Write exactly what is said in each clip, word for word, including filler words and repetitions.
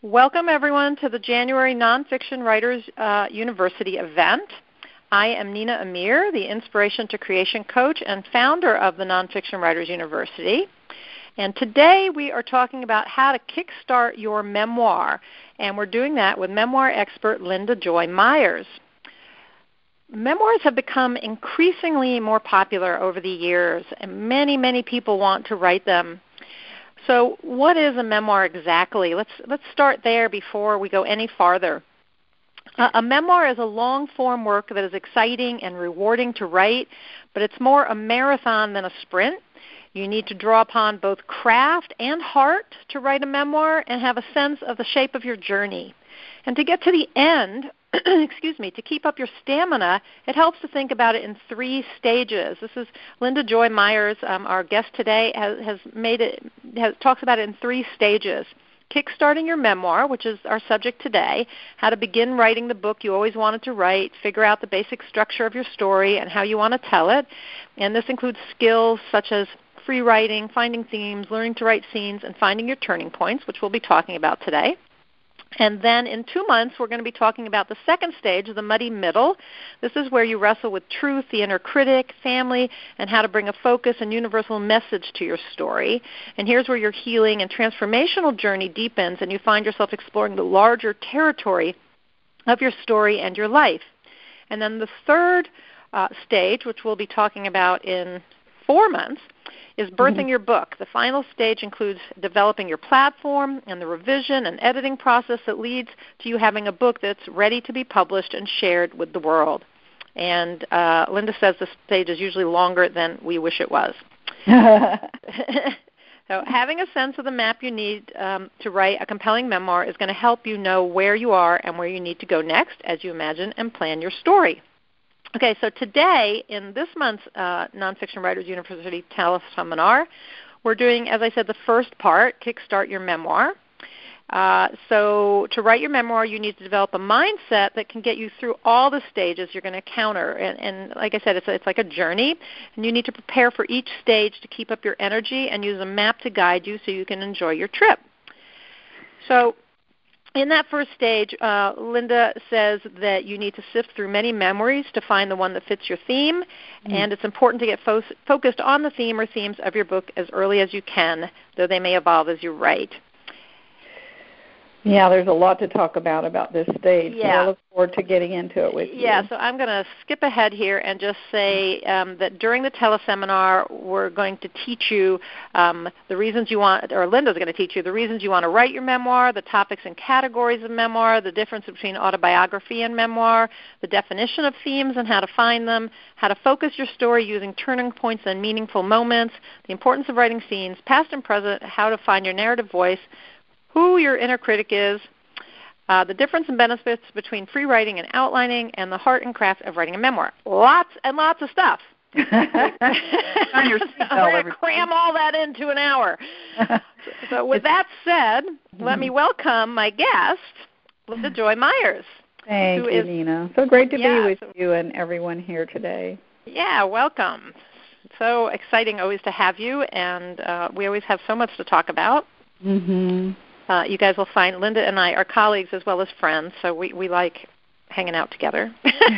Welcome, everyone, to the January Nonfiction Writers uh, University event. I am Nina Amir, the Inspiration to Creation coach and founder of the Nonfiction Writers University. And today we are talking about how to kickstart your memoir. And we're doing that with memoir expert Linda Joy Myers. Memoirs have become increasingly more popular over the years, and many, many people want to write them. So what is a memoir exactly? Let's let's start there before we go any farther. Uh, a memoir is a long-form work that is exciting and rewarding to write, but it's more a marathon than a sprint. You need to draw upon both craft and heart to write a memoir and have a sense of the shape of your journey. And to get to the end, excuse me, to keep up your stamina, it helps to think about it in three stages. This is Linda Joy Myers, um, our guest today, has, has made it, has, talks about it in three stages. Kickstarting your memoir, which is our subject today, how to begin writing the book you always wanted to write, figure out the basic structure of your story and how you want to tell it. And this includes skills such as free writing, finding themes, learning to write scenes, and finding your turning points, which we'll be talking about today. And then in two months, we're going to be talking about the second stage, the muddy middle. This is where you wrestle with truth, the inner critic, family, and how to bring a focus and universal message to your story. And here's where your healing and transformational journey deepens, and you find yourself exploring the larger territory of your story and your life. And then the third uh, stage, which we'll be talking about in four months, is birthing mm-hmm. your book. The final stage includes developing your platform and the revision and editing process that leads to you having a book that's ready to be published and shared with the world. And uh, Linda says this stage is usually longer than we wish it was. So having a sense of the map you need um, to write a compelling memoir is going to help you know where you are and where you need to go next as you imagine and plan your story. Okay, so today in this month's uh, Nonfiction Writers University teleseminar, we're doing, as I said, the first part, Kickstart Your Memoir. Uh, so to write your memoir, you need to develop a mindset that can get you through all the stages you're going to encounter. And, and like I said, it's, a, it's like a journey, and you need to prepare for each stage to keep up your energy and use a map to guide you so you can enjoy your trip. So in that first stage, uh, Linda says that you need to sift through many memories to find the one that fits your theme, mm. and it's important to get fo- focused on the theme or themes of your book as early as you can, though they may evolve as you write. Yeah, there's a lot to talk about about this stage, yeah. so I look forward to getting into it with yeah, you. Yeah, so I'm going to skip ahead here and just say um, that during the teleseminar, we're going to teach you um, the reasons you want, or Linda's going to teach you the reasons you want to write your memoir, the topics and categories of memoir, the difference between autobiography and memoir, the definition of themes and how to find them, how to focus your story using turning points and meaningful moments, the importance of writing scenes, past and present, how to find your narrative voice, who your inner critic is, uh, the difference and benefits between free writing and outlining, and the heart and craft of writing a memoir. Lots and lots of stuff. On your so we're going to cram all that into an hour. So with that said, let me welcome my guest, Linda Joy Myers. Thank you, is, Nina. So great to yeah, be with so, you and everyone here today. Yeah, welcome. So exciting always to have you, and uh, we always have so much to talk about. Mm-hmm. Uh, you guys will find Linda and I are colleagues as well as friends, so we, we like hanging out together.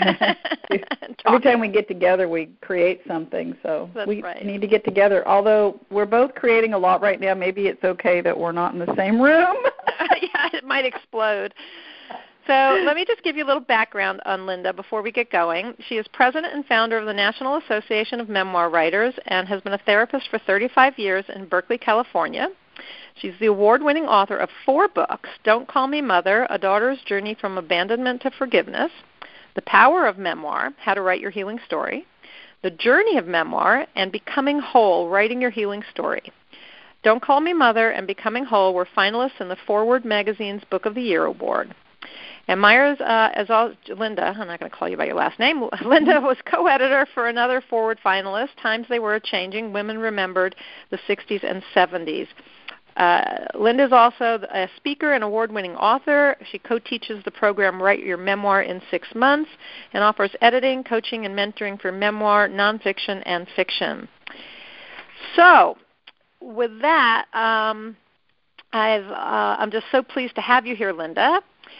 Every time we get together, we create something, so That's we right. need to get together. Although we're both creating a lot right now, maybe it's okay that we're not in the same room. Yeah, it might explode. So let me just give you a little background on Linda before we get going. She is president and founder of the National Association of Memoir Writers and has been a therapist for thirty-five years in Berkeley, California. She's the award-winning author of four books, Don't Call Me Mother, A Daughter's Journey from Abandonment to Forgiveness, The Power of Memoir, How to Write Your Healing Story, The Journey of Memoir, and Becoming Whole, Writing Your Healing Story. Don't Call Me Mother and Becoming Whole were finalists in the Forward Magazine's Book of the Year Award. And Myers, uh, as all, Linda, I'm not going to call you by your last name, Linda was co-editor for another Forward finalist, Times They Were Changing, Women Remembered the sixties and seventies. Uh, Linda is also a speaker and award-winning author. She co-teaches the program Write Your Memoir in Six Months and offers editing, coaching, and mentoring for memoir, nonfiction, and fiction. So with that, um, I've, uh, I'm just so pleased to have you here, Linda.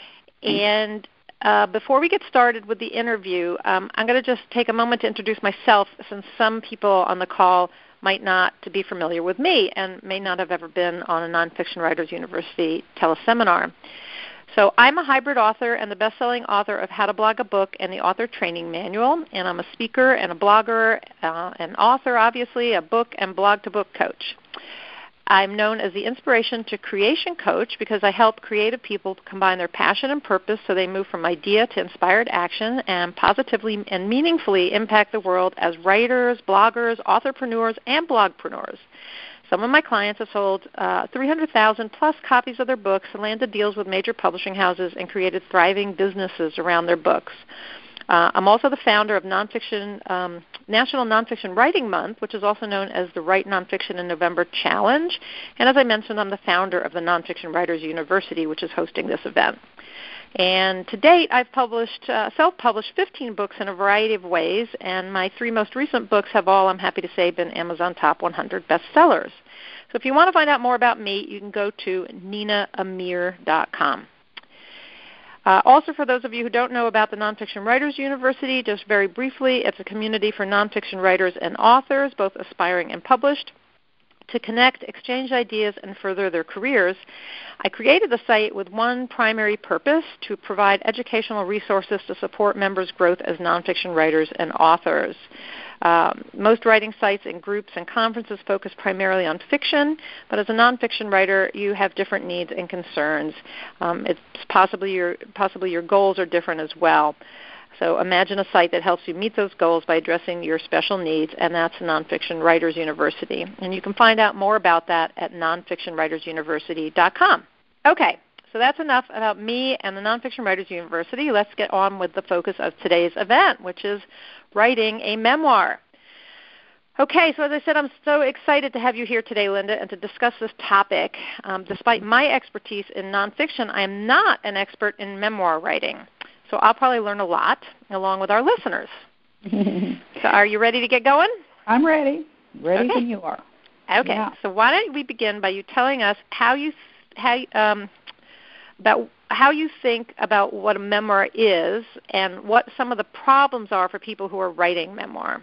And uh, before we get started with the interview, um, I'm going to just take a moment to introduce myself, since some people on the call might not be familiar with me and may not have ever been on a Nonfiction Writers University teleseminar. So I'm a hybrid author and the best-selling author of How to Blog a Book and the Author Training Manual, and I'm a speaker and a blogger, uh, an author, obviously, a book and blog-to-book coach. I'm known as the Inspiration to Creation Coach because I help creative people combine their passion and purpose so they move from idea to inspired action and positively and meaningfully impact the world as writers, bloggers, authorpreneurs, and blogpreneurs. Some of my clients have sold uh, three hundred thousand plus copies of their books and landed deals with major publishing houses and created thriving businesses around their books. Uh, I'm also the founder of Nonfiction, um, National Nonfiction Writing Month, which is also known as the Write Nonfiction in November Challenge. And as I mentioned, I'm the founder of the Nonfiction Writers University, which is hosting this event. And to date, I've published, uh, self-published fifteen books in a variety of ways, and my three most recent books have all, I'm happy to say, been Amazon Top one hundred bestsellers. So if you want to find out more about me, you can go to nina amir dot com. Uh, also, for those of you who don't know about the Nonfiction Writers University, just very briefly, it's a community for nonfiction writers and authors, both aspiring and published, to connect, exchange ideas, and further their careers. I created the site with one primary purpose: to provide educational resources to support members' growth as nonfiction writers and authors. Um, most writing sites and groups and conferences focus primarily on fiction, but as a nonfiction writer, you have different needs and concerns. Um, it's possibly your, possibly your goals are different as well. So imagine a site that helps you meet those goals by addressing your special needs, and that's Nonfiction Writers University. And you can find out more about that at nonfiction writers university dot com. Okay, so that's enough about me and the Nonfiction Writers University. Let's get on with the focus of today's event, which is writing a memoir. Okay, so as I said, I'm so excited to have you here today, Linda, and to discuss this topic. Um, despite my expertise in nonfiction, I am not an expert in memoir writing. So I'll probably learn a lot along with our listeners. So are you ready to get going? I'm ready. Ready okay. when you are. Okay. Yeah. So why don't we begin by you telling us how you how um, about how you think about what a memoir is and what some of the problems are for people who are writing memoir.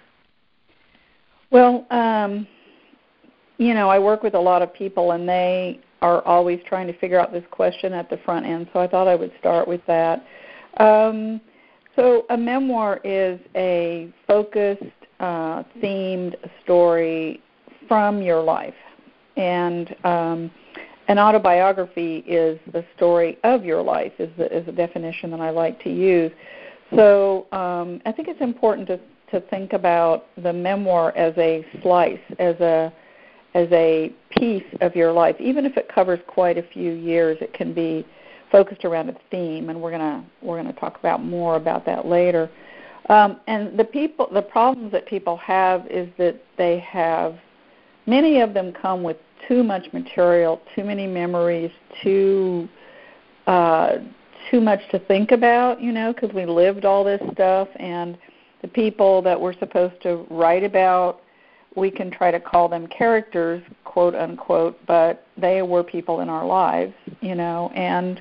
Well, um, you know, I work with a lot of people, and they are always trying to figure out this question at the front end, so I thought I would start with that. Um, so a memoir is a focused, uh, themed story from your life. And um, an autobiography is the story of your life, is the, is the definition that I like to use. So um, I think it's important to, to think about the memoir as a slice, as a as a piece of your life. Even if it covers quite a few years, it can be focused around a theme, and we're gonna we're gonna talk about more about that later. Um, and the people, the problems that people have is that they have, many of them come with too much material, too many memories, too uh, too much to think about, you know, because we lived all this stuff, and the people that we're supposed to write about, we can try to call them characters, quote unquote, but they were people in our lives, you know, and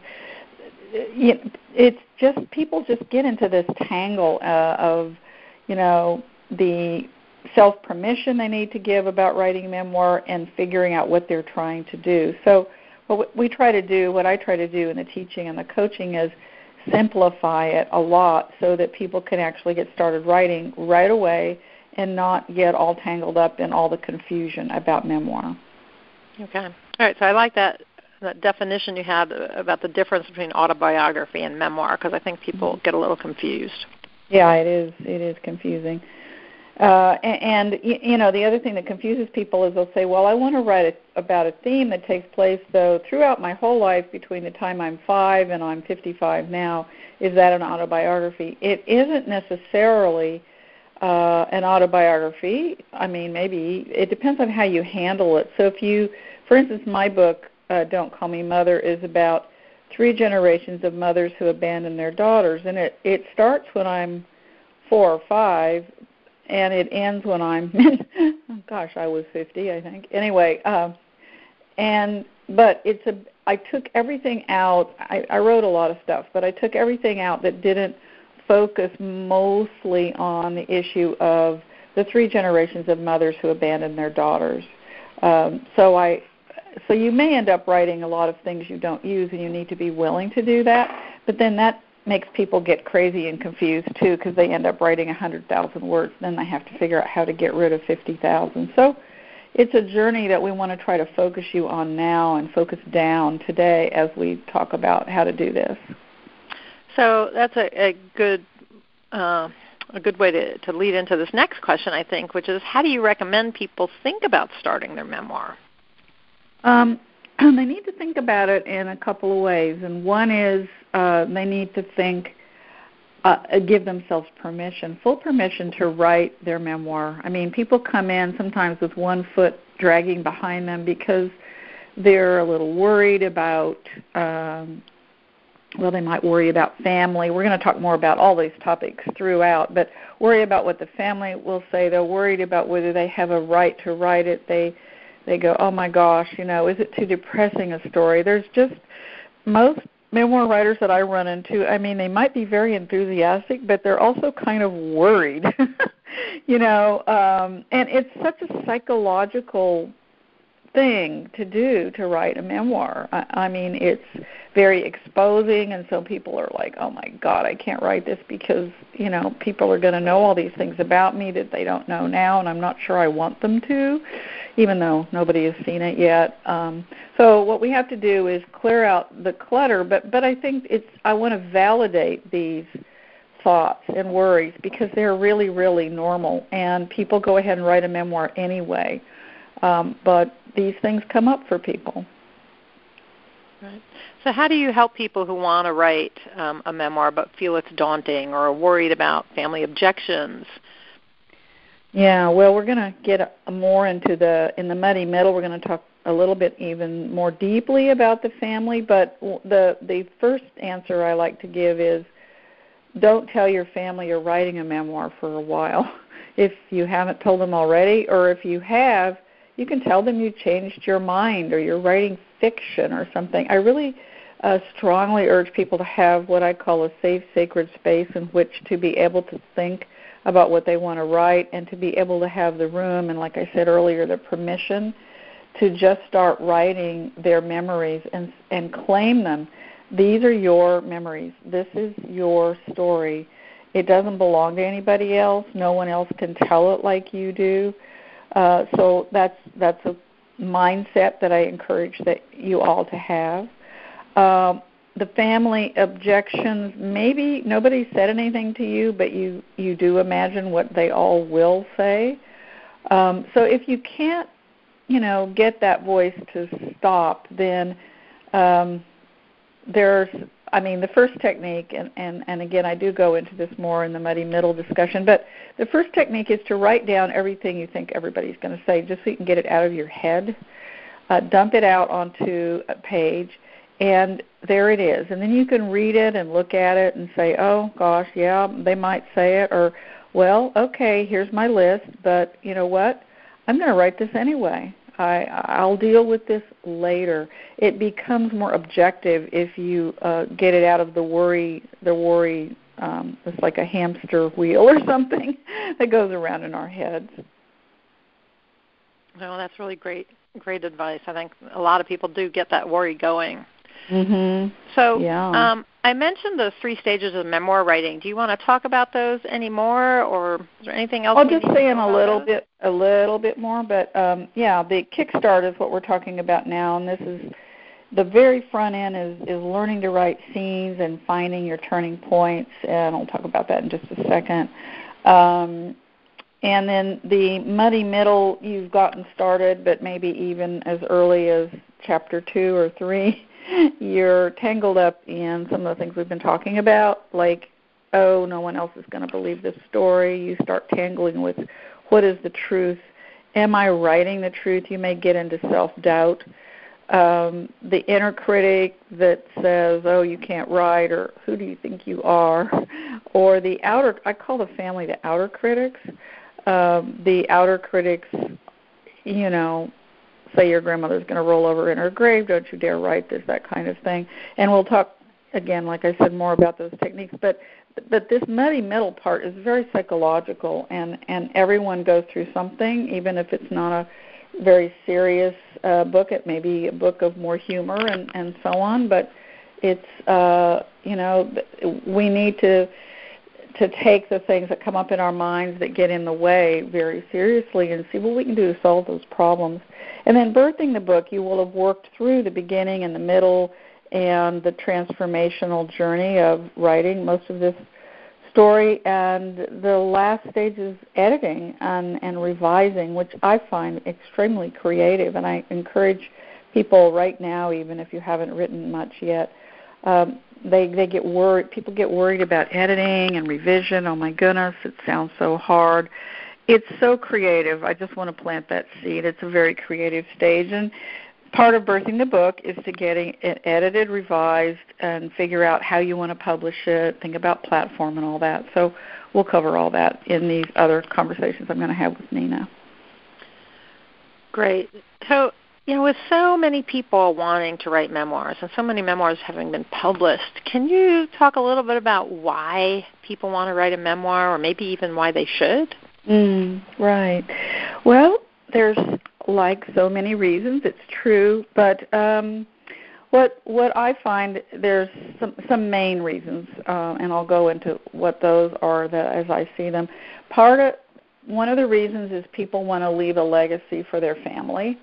it's just, people just get into this tangle uh, of, you know, the self-permission they need to give about writing memoir and figuring out what they're trying to do. So what we try to do, what I try to do in the teaching and the coaching is simplify it a lot so that people can actually get started writing right away and not get all tangled up in all the confusion about memoir. Okay. All right, so I like that, that definition you had about the difference between autobiography and memoir, because I think people get a little confused. Yeah, it is. It is confusing. Uh, and, and, you know, the other thing that confuses people is they'll say, well, I want to write a, about a theme that takes place, though, throughout my whole life between the time I'm five and I'm fifty-five now. Is that an autobiography? It isn't necessarily uh, an autobiography. I mean, maybe. It depends on how you handle it. So if you, for instance, my book, uh, Don't Call Me Mother, is about three generations of mothers who abandon their daughters. And it, it starts when I'm four or five, and it ends when I'm, oh gosh, I was fifty, I think. Anyway, uh, and but it's a. I took everything out. I, I wrote a lot of stuff, but I took everything out that didn't focus mostly on the issue of the three generations of mothers who abandoned their daughters. Um, so I, so you may end up writing a lot of things you don't use, and you need to be willing to do that. But then that makes people get crazy and confused too, because they end up writing a hundred thousand words. Then they have to figure out how to get rid of fifty thousand. So it's a journey that we want to try to focus you on now and focus down today as we talk about how to do this. So that's a, a good uh, a good way to, to lead into this next question, I think, which is how do you recommend people think about starting their memoir? Um, they need to think about it in a couple of ways, and one is uh, they need to think, uh, give themselves permission, full permission to write their memoir. I mean, people come in sometimes with one foot dragging behind them because they're a little worried about, um, well, they might worry about family. We're going to talk more about all these topics throughout, but worry about what the family will say. They're worried about whether they have a right to write it. They they go, oh, my gosh, you know, is it too depressing a story? There's just most memoir writers that I run into, I mean, they might be very enthusiastic, but they're also kind of worried, you know, um, and it's such a psychological thing to do to write a memoir. I, I mean, it's very exposing, and so people are like, oh, my God, I can't write this because, you know, people are going to know all these things about me that they don't know now, and I'm not sure I want them to, even though nobody has seen it yet. Um, so what we have to do is clear out the clutter, but, but I think it's I want to validate these thoughts and worries because they're really, really normal, and people go ahead and write a memoir anyway. Um, but these things come up for people. Right. So how do you help people who want to write um, a memoir but feel it's daunting or are worried about family objections? Yeah, well, we're going to get more into the, in the muddy middle, we're going to talk a little bit even more deeply about the family, but the the first answer I like to give is don't tell your family you're writing a memoir for a while. If you haven't told them already, or if you have, you can tell them you changed your mind or you're writing fiction or something. I really uh, strongly urge people to have what I call a safe, sacred space in which to be able to think about what they want to write and to be able to have the room and, like I said earlier, the permission to just start writing their memories and and claim them. These are your memories. This is your story. It doesn't belong to anybody else. No one else can tell it like you do. Uh, so that's that's a mindset that I encourage that you all to have. Um, the family objections, maybe nobody said anything to you, but you, you do imagine what they all will say. Um, so if you can't, you know, get that voice to stop, then um, there's, I mean, the first technique, and, and, and again, I do go into this more in the muddy middle discussion, but the first technique is to write down everything you think everybody's going to say just so you can get it out of your head. Uh, dump it out onto a page, and there it is. And then you can read it and look at it and say, oh, gosh, yeah, they might say it, or, well, okay, here's my list, but you know what? I'm going to write this anyway. I, I'll deal with this later. It becomes more objective if you uh, get it out of the worry, the worry, um, it's like a hamster wheel or something that goes around in our heads. Well, that's really great, great advice. I think a lot of people do get that worry going. Mm-hmm. So yeah. um, I mentioned the three stages of memoir writing. Do you want to talk about those anymore, or is there anything else? I'll just say in a little those? bit, a little bit more. But um, yeah, the kickstart is what we're talking about now, and this is the very front end is, is learning to write scenes and finding your turning points, and I'll talk about that in just a second. Um, and then the muddy middle, you've gotten started, but maybe even as early as chapter two or three. You're tangled up in some of the things we've been talking about, like, oh, no one else is going to believe this story. You start tangling with what is the truth. Am I writing the truth? You may get into self-doubt. Um, the inner critic that says, oh, you can't write, or who do you think you are? Or the outer, I call the family the outer critics. Um, the outer critics, you know, say your grandmother's going to roll over in her grave, don't you dare write this, that kind of thing. And we'll talk, again, like I said, more about those techniques. But but this muddy middle part is very psychological, and, and everyone goes through something, even if it's not a very serious uh, book. It may be a book of more humor and, and so on, but it's, uh, you know, we need to to take the things that come up in our minds that get in the way very seriously and see what we can do to solve those problems. And then birthing the book, you will have worked through the beginning and the middle and the transformational journey of writing most of this story, and the last stage is editing and, and revising, which I find extremely creative, and I encourage people right now, even if you haven't written much yet, um, they they get worried. People get worried about editing and revision. Oh my goodness, it sounds so hard. It's so creative. I just want to plant that seed. It's a very creative stage, and part of birthing the book is to getting it edited, revised, and figure out how you want to publish it, think about platform and all that. So we'll cover all that in these other conversations I'm going to have with Nina. Great. So, you know, with so many people wanting to write memoirs and so many memoirs having been published, can you talk a little bit about why people want to write a memoir, or maybe even why they should? Mm, right. Well, there's like so many reasons. It's true, but um, what what I find, there's some some main reasons, uh, and I'll go into what those are that as I see them. Part of one of the reasons is people want to leave a legacy for their family,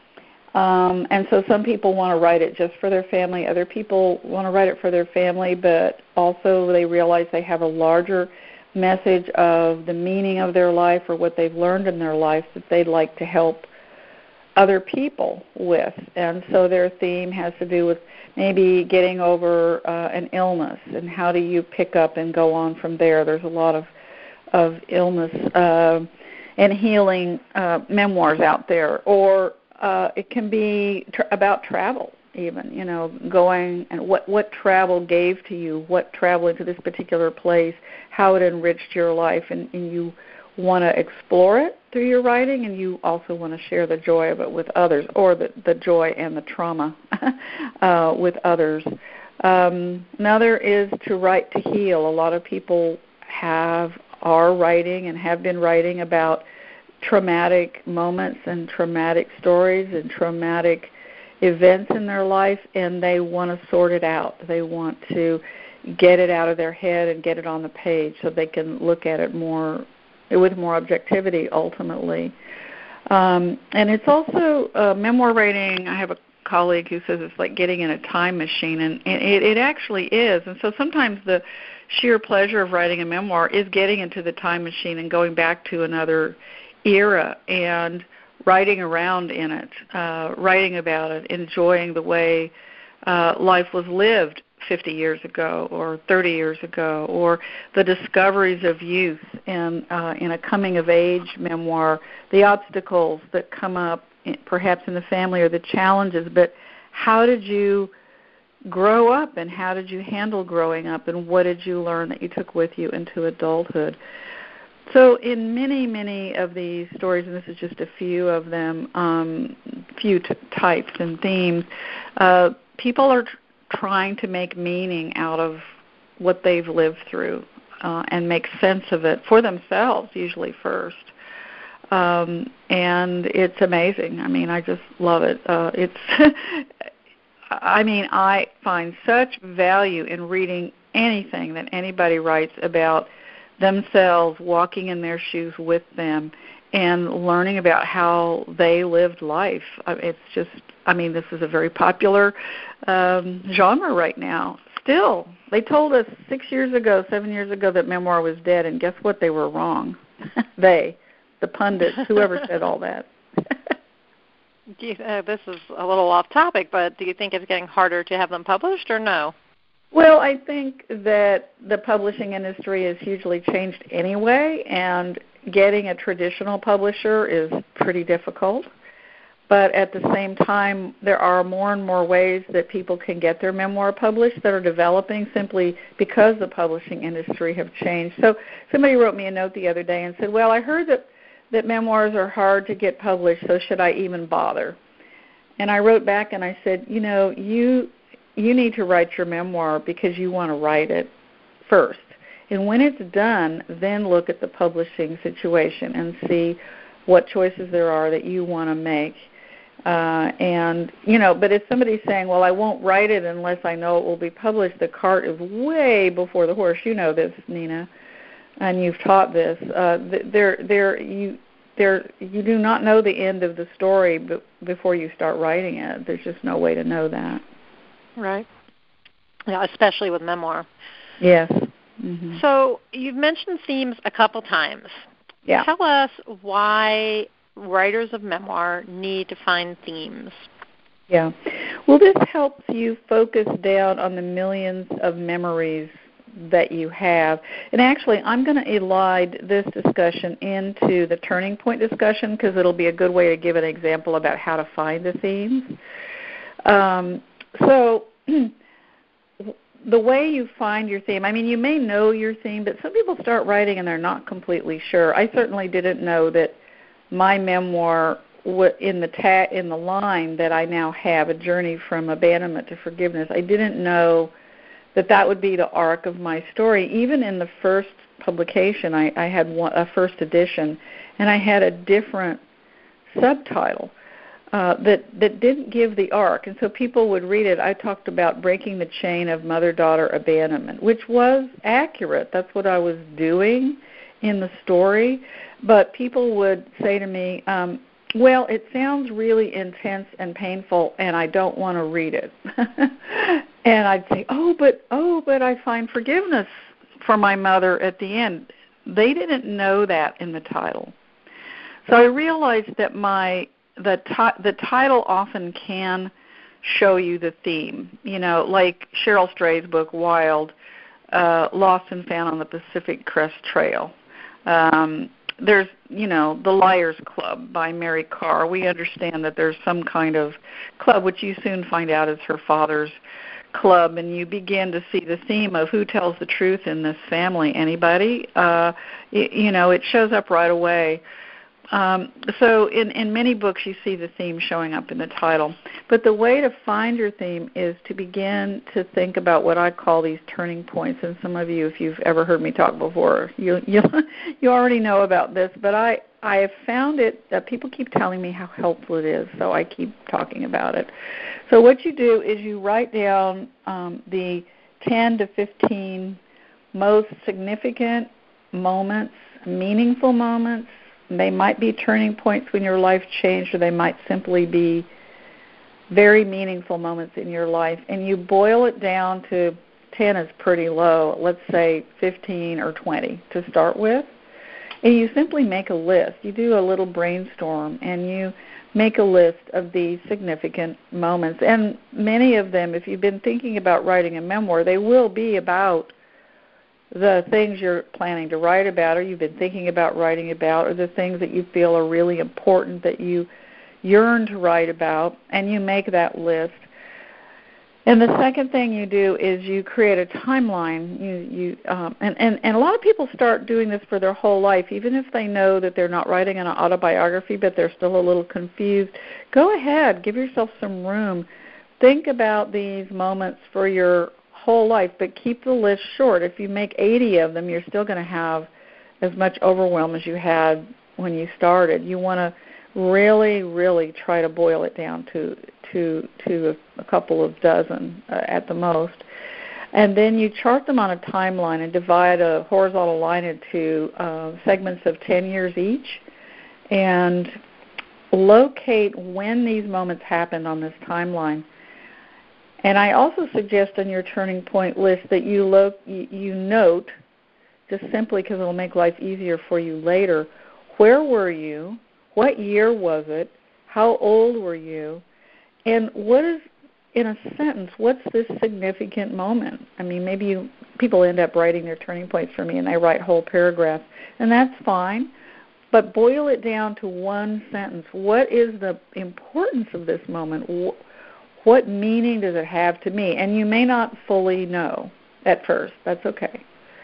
um, and so some people want to write it just for their family. Other people want to write it for their family, but also they realize they have a larger message of the meaning of their life or what they've learned in their life that they'd like to help other people with. And so their theme has to do with maybe getting over uh, an illness, and how do you pick up and go on from there. There's a lot of, of illness uh, and healing uh, memoirs out there. Or uh, it can be tr- about travel even, you know, going and what, what travel gave to you, what traveling to this particular place, how it enriched your life, and, and you want to explore it through your writing, and you also want to share the joy of it with others, or the, the joy and the trauma uh, with others. Um, another is to write to heal. A lot of people have are writing and have been writing about traumatic moments and traumatic stories and traumatic events in their life, and they want to sort it out. They want to get it out of their head and get it on the page so they can look at it more with more objectivity ultimately. Um, and it's also uh, memoir writing. I have a colleague who says it's like getting in a time machine, and it, it actually is. And so sometimes the sheer pleasure of writing a memoir is getting into the time machine and going back to another era and writing around in it, uh, writing about it, enjoying the way uh, life was lived fifty years ago or thirty years ago, or the discoveries of youth in, uh, in a coming-of-age memoir, the obstacles that come up in, perhaps in the family, or the challenges, but how did you grow up, and how did you handle growing up, and what did you learn that you took with you into adulthood? So in many, many of these stories, and this is just a few of them, um, few t- types and themes, uh, people are tr- trying to make meaning out of what they've lived through uh, and make sense of it for themselves, usually first. Um, and it's amazing. I mean, I just love it. Uh, it's, I mean, I find such value in reading anything that anybody writes about themselves, walking in their shoes with them, and learning about how they lived life. It's just, I mean, this is a very popular um, genre right now. Still, they told us six years ago, seven years ago that memoir was dead, and guess what? They were wrong. They, the pundits, whoever said all that. Do you, uh, this is a little off topic, but do you think it's getting harder to have them published, or no? Well, I think that the publishing industry has hugely changed anyway, and getting a traditional publisher is pretty difficult. But at the same time, there are more and more ways that people can get their memoir published that are developing simply because the publishing industry have changed. So somebody wrote me a note the other day and said, well, I heard that, that memoirs are hard to get published, so should I even bother? and I wrote back and I said, you know, you you need to write your memoir because you want to write it first. And when it's done, then look at the publishing situation and see what choices there are that you want to make. Uh, and, you know, but if somebody's saying, well, I won't write it unless I know it will be published, the cart is way before the horse. You know this, Nina, and you've taught this. Uh, there, there, you, there, you do not know the end of the story b- before you start writing it. There's just no way to know that. Right. Yeah, especially with memoir. Yes. Mm-hmm. So you've mentioned themes a couple times. Yeah. Tell us why writers of memoir need to find themes. Yeah. Well, this helps you focus down on the millions of memories that you have. And actually, I'm going to elide this discussion into the turning point discussion because it'll be a good way to give an example about how to find the themes. Um, so the way you find your theme, I mean, you may know your theme, but some people start writing and they're not completely sure. I certainly didn't know that my memoir, in the ta- in the line that I now have, A Journey from Abandonment to Forgiveness, I didn't know that that would be the arc of my story. Even in the first publication, I, I had one, a first edition, and I had a different subtitle. Uh, that, that didn't give the arc. And so people would read it. I talked about breaking the chain of mother-daughter abandonment, which was accurate. That's what I was doing in the story. But people would say to me, um, well, it sounds really intense and painful, and I don't want to read it. And I'd say, oh, but oh, but I find forgiveness for my mother at the end. They didn't know that in the title. So I realized that my The, t- the title often can show you the theme, you know, like Cheryl Stray's book, Wild, uh, Lost and Found on the Pacific Crest Trail. Um, there's, you know, The Liars Club by Mary Karr. We understand that there's some kind of club, which you soon find out is her father's club, and you begin to see the theme of who tells the truth in this family. Anybody? Uh, y- you know, it shows up right away. Um, so in, in many books you see the theme showing up in the title. But the way to find your theme is to begin to think about what I call these turning points. And some of you, if you've ever heard me talk before, you you, you already know about this. But I, I have found it, uh, people keep telling me how helpful it is, so I keep talking about it. So what you do is you write down um, the ten to fifteen most significant moments, meaningful moments. They might be turning points when your life changed, or they might simply be very meaningful moments in your life. And you boil it down to ten is pretty low, let's say fifteen or twenty to start with. And you simply make a list. You do a little brainstorm, and you make a list of these significant moments. And many of them, if you've been thinking about writing a memoir, they will be about the things you're planning to write about, or you've been thinking about writing about, or the things that you feel are really important that you yearn to write about, and you make that list. And the second thing you do is you create a timeline. You, you, um, and, and, and a lot of people start doing this for their whole life, even if they know that they're not writing an autobiography, but they're still a little confused. Go ahead, give yourself some room. Think about these moments for your whole life, but keep the list short. If you make eighty of them, you're still going to have as much overwhelm as you had when you started. You want to really, really try to boil it down to to to a, a couple of dozen uh, at the most. And then you chart them on a timeline and divide a horizontal line into uh, segments of ten years each, and locate when these moments happened on this timeline. And I also suggest on your turning point list that you, lo- you, you note, just simply because it will make life easier for you later, where were you, what year was it, how old were you, and what is, in a sentence, what's this significant moment? I mean, maybe you, people end up writing their turning points for me and they write whole paragraphs, and that's fine, but boil it down to one sentence. What is the importance of this moment? What meaning does it have to me? And you may not fully know at first. That's okay.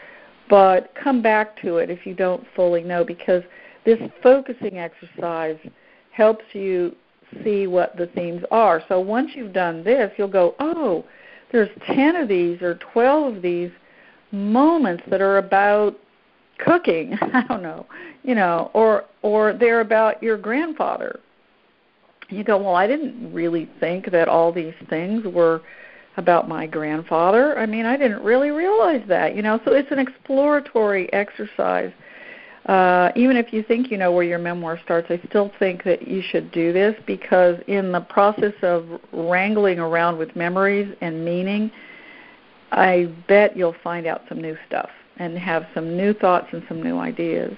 But come back to it if you don't fully know, because this focusing exercise helps you see what the themes are. So once you've done this, you'll go, oh, there's ten of these or twelve of these moments that are about cooking. I don't know, you know, or or they're about your grandfather. You go, well, I didn't really think that all these things were about my grandfather. I mean, I didn't really realize that, you know. So it's an exploratory exercise. Uh, even if you think you know where your memoir starts, I still think that you should do this, because in the process of wrangling around with memories and meaning, I bet you'll find out some new stuff and have some new thoughts and some new ideas.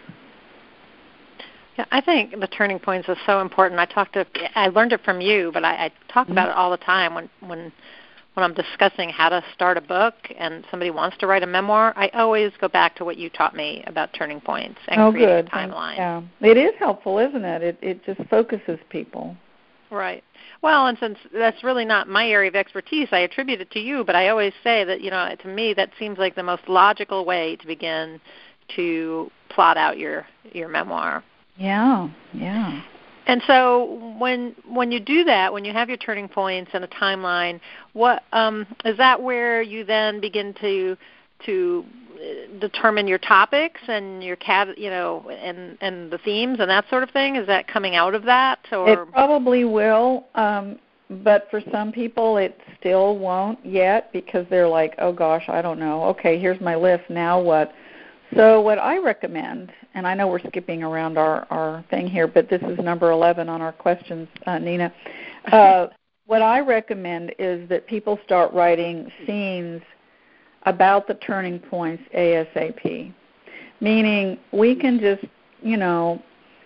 Yeah, I think the turning points is so important. I talked to, I learned it from you, but I, I talk mm-hmm. about it all the time when when when I'm discussing how to start a book and somebody wants to write a memoir. I always go back to what you taught me about turning points and oh, creating good. a timeline. Yeah, it is helpful, isn't it? It it just focuses people. Right. Well, and since that's really not my area of expertise, I attribute it to you, but I always say that, you know, to me that seems like the most logical way to begin to plot out your, your memoir. Yeah, yeah. And so when when you do that, when you have your turning points and a timeline, what um, is that where you then begin to to determine your topics and your cat, you know, and and the themes and that sort of thing? Is that coming out of that? Or it probably will, um, but for some people it still won't yet, because they're like, oh gosh, I don't know. Okay, here's my list. Now what? So what I recommend, and I know we're skipping around our, our thing here, but this is number eleven on our questions, uh, Nina. Uh, what I recommend is that people start writing scenes about the turning points ASAP, meaning we can just, you know,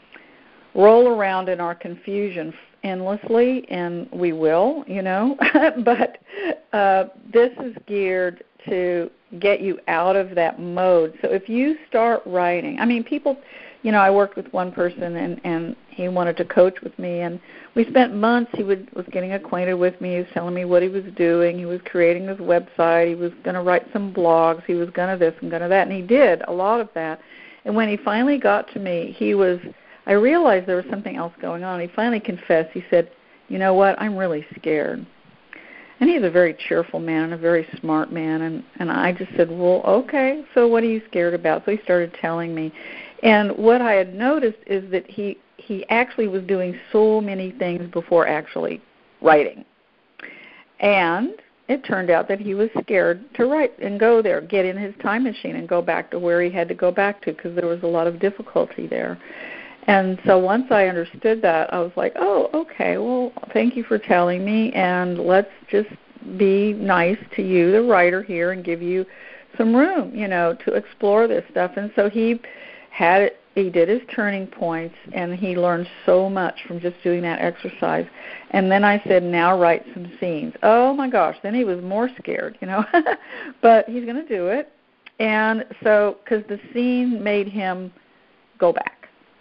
roll around in our confusion endlessly, and we will, you know, but uh, this is geared to get you out of that mode. So if you start writing, I mean, people, you know, I worked with one person, and, and he wanted to coach with me, and we spent months. He would, was getting acquainted with me. He was telling me what he was doing. He was creating his website. He was going to write some blogs. He was going to this and going to that, and he did a lot of that. And when he finally got to me, he was, I realized there was something else going on. He finally confessed. He said, you know what, I'm really scared. And he's a very cheerful man and a very smart man. And, and I just said, well, okay, so what are you scared about? So he started telling me. And what I had noticed is that he, he actually was doing so many things before actually writing. And it turned out that he was scared to write and go there, get in his time machine and go back to where he had to go back to, because there was a lot of difficulty there. And so once I understood that, I was like, oh, okay, well, thank you for telling me, and let's just be nice to you, the writer here, and give you some room, you know, to explore this stuff. And so he had, he did his turning points, and he learned so much from just doing that exercise. And then I said, now write some scenes. Oh, my gosh, then he was more scared, you know, but he's going to do it. And so, because the scene made him go back.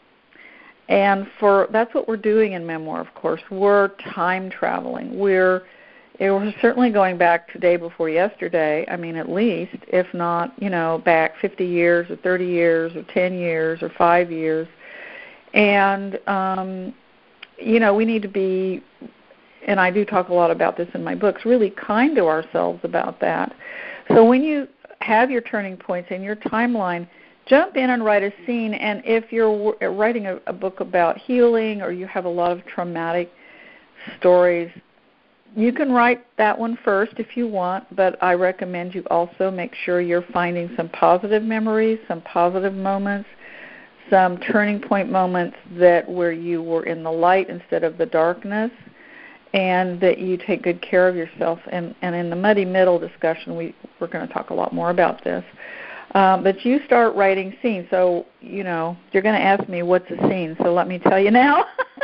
And for that's what we're doing in memoir, of course. We're time traveling. We're we're certainly going back to day before yesterday. I mean, at least, if not, you know, back fifty years or thirty years or ten years or five years. And um, you know, we need to be, and I do talk a lot about this in my books, really kind to ourselves about that. So when you have your turning points in your timeline, jump in and write a scene, and if you're writing a, a book about healing or you have a lot of traumatic stories, you can write that one first if you want, but I recommend you also make sure you're finding some positive memories, some positive moments, some turning point moments that where you were in the light instead of the darkness, and that you take good care of yourself. And, and in the muddy middle discussion, we, we're going to talk a lot more about this. Um, but you start writing scenes. So, you know, you're going to ask me what's a scene, so let me tell you now.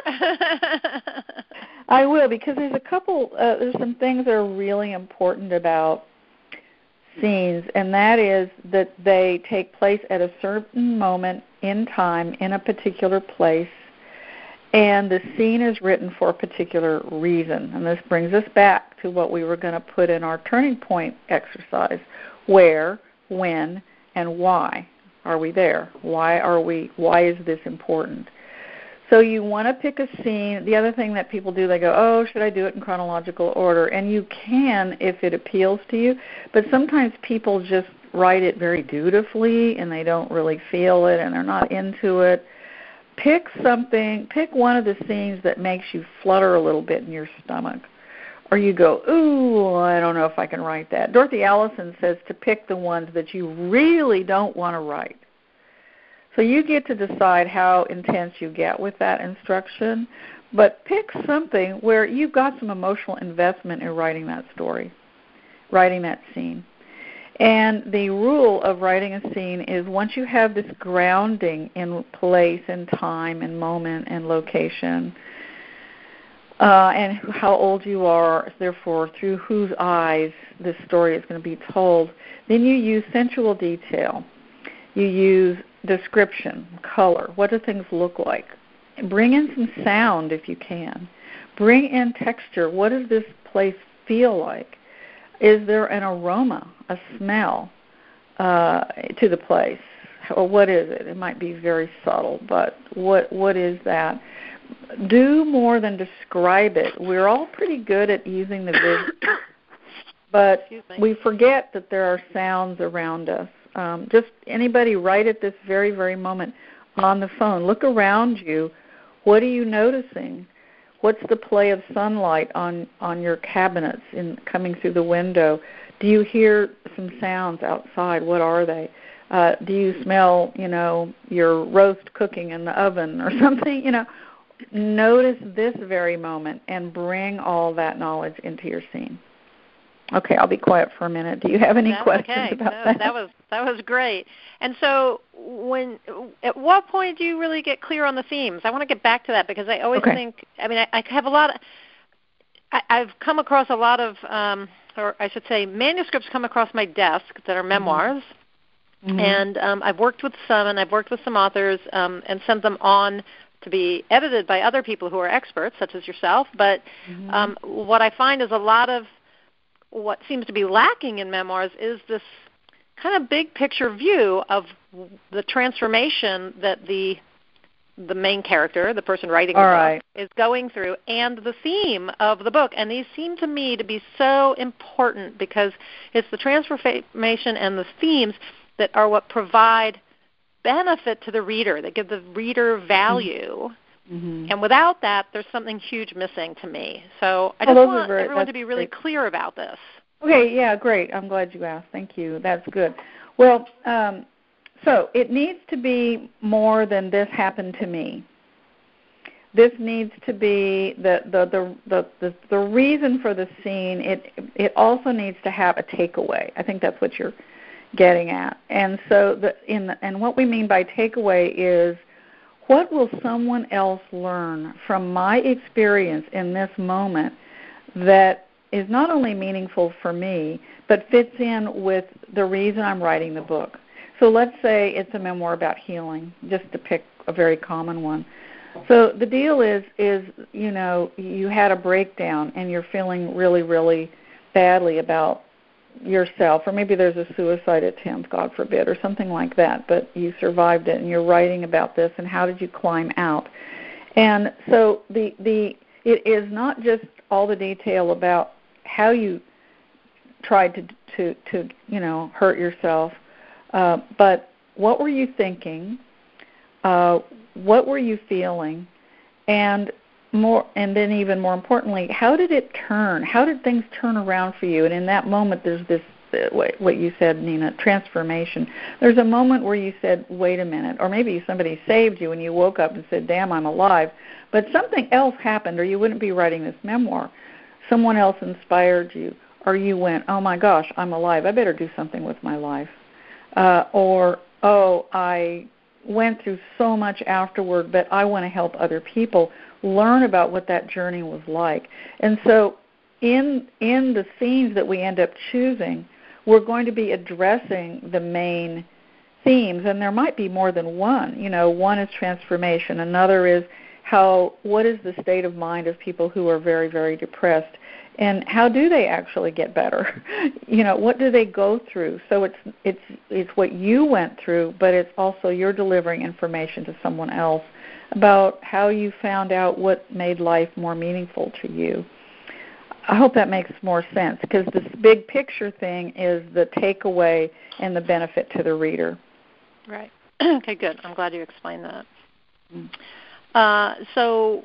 I will, because there's a couple, uh, there's some things that are really important about scenes, and that is that they take place at a certain moment in time in a particular place, and the scene is written for a particular reason. And this brings us back to what we were going to put in our turning point exercise. Where, when, and why are we there? Why are we? Why is this important? So you want to pick a scene. The other thing that people do, they go, oh, should I do it in chronological order? And you can if it appeals to you, but sometimes people just write it very dutifully and they don't really feel it and they're not into it. Pick something, pick one of the scenes that makes you flutter a little bit in your stomach. Or you go, ooh, I don't know if I can write that. Dorothy Allison says to pick the ones that you really don't want to write. So you get to decide how intense you get with that instruction, but pick something where you've got some emotional investment in writing that story, writing that scene. And the rule of writing a scene is once you have this grounding in place and time and moment and location, uh, and how old you are, therefore through whose eyes this story is going to be told, then you use sensual detail. You use description, color. What do things look like? Bring in some sound if you can. Bring in texture. What does this place feel like? Is there an aroma, a smell uh, to the place? Or what is it? It might be very subtle, but what what is that? Do more than describe it. We're all pretty good at using the visual, but we forget that there are sounds around us. Um, just anybody right at this very, very moment on the phone, look around you. What are you noticing? What's the play of sunlight on, on your cabinets in coming through the window? Do you hear some sounds outside? What are they? Uh, do you smell, you know, your roast cooking in the oven or something? You know, notice this very moment and bring all that knowledge into your scene. Okay, I'll be quiet for a minute. Do you have any That's questions okay. about no, that? That was that was great. And so, when at what point do you really get clear on the themes? I want to get back to that because I always okay. think. I mean, I, I have a lot. Of, I, I've come across a lot of, um, or I should say, manuscripts come across my desk that are memoirs, mm-hmm. and um, I've worked with some, and I've worked with some authors, um, and sent them on to be edited by other people who are experts, such as yourself. But mm-hmm. um, what I find is a lot of what seems to be lacking in memoirs is this kind of big picture view of the transformation that the the main character, the person writing the All book, right. is going through, and the theme of the book. And these seem to me to be so important because it's the transformation and the themes that are what provide benefit to the reader, that give the reader value. Mm-hmm. And without that, there's something huge missing to me. So I just oh, want very, everyone to be really great. clear about this. Okay, yeah, great. I'm glad you asked. Thank you. That's good. Well, um, so it needs to be more than this happened to me. This needs to be the the the the, the, the reason for the scene. It it also needs to have a takeaway. I think that's what you're getting at. And so the in the, and what we mean by takeaway is, what will someone else learn from my experience in this moment that is not only meaningful for me, but fits in with the reason I'm writing the book? So let's say it's a memoir about healing, just to pick a very common one. So the deal is, is you know, you had a breakdown and you're feeling really, really badly about yourself, or maybe there's a suicide attempt, God forbid, or something like that, but you survived it and you're writing about this and how did you climb out. And so the the it is not just all the detail about how you tried to to, to you know, hurt yourself, uh, but what were you thinking, uh, what were you feeling, and more, and then even more importantly, how did it turn? How did things turn around for you? And in that moment, there's this, uh, what you said, Nina, transformation. There's a moment where you said, wait a minute, or maybe somebody saved you and you woke up and said, damn, I'm alive. But something else happened, or you wouldn't be writing this memoir. Someone else inspired you, or you went, oh my gosh, I'm alive. I better do something with my life. Uh, or, oh, I went through so much afterward, but I want to help other people learn about what that journey was like. And so in in the scenes that we end up choosing, we're going to be addressing the main themes, and there might be more than one. You know, one is transformation, another is how what is the state of mind of people who are very, very depressed, and how do they actually get better? You know, what do they go through? So it's it's it's what you went through, but it's also you're delivering information to someone else about how you found out what made life more meaningful to you. I hope that makes more sense, because this big picture thing is the takeaway and the benefit to the reader. Right. Okay, good. I'm glad you explained that. Mm. Uh, so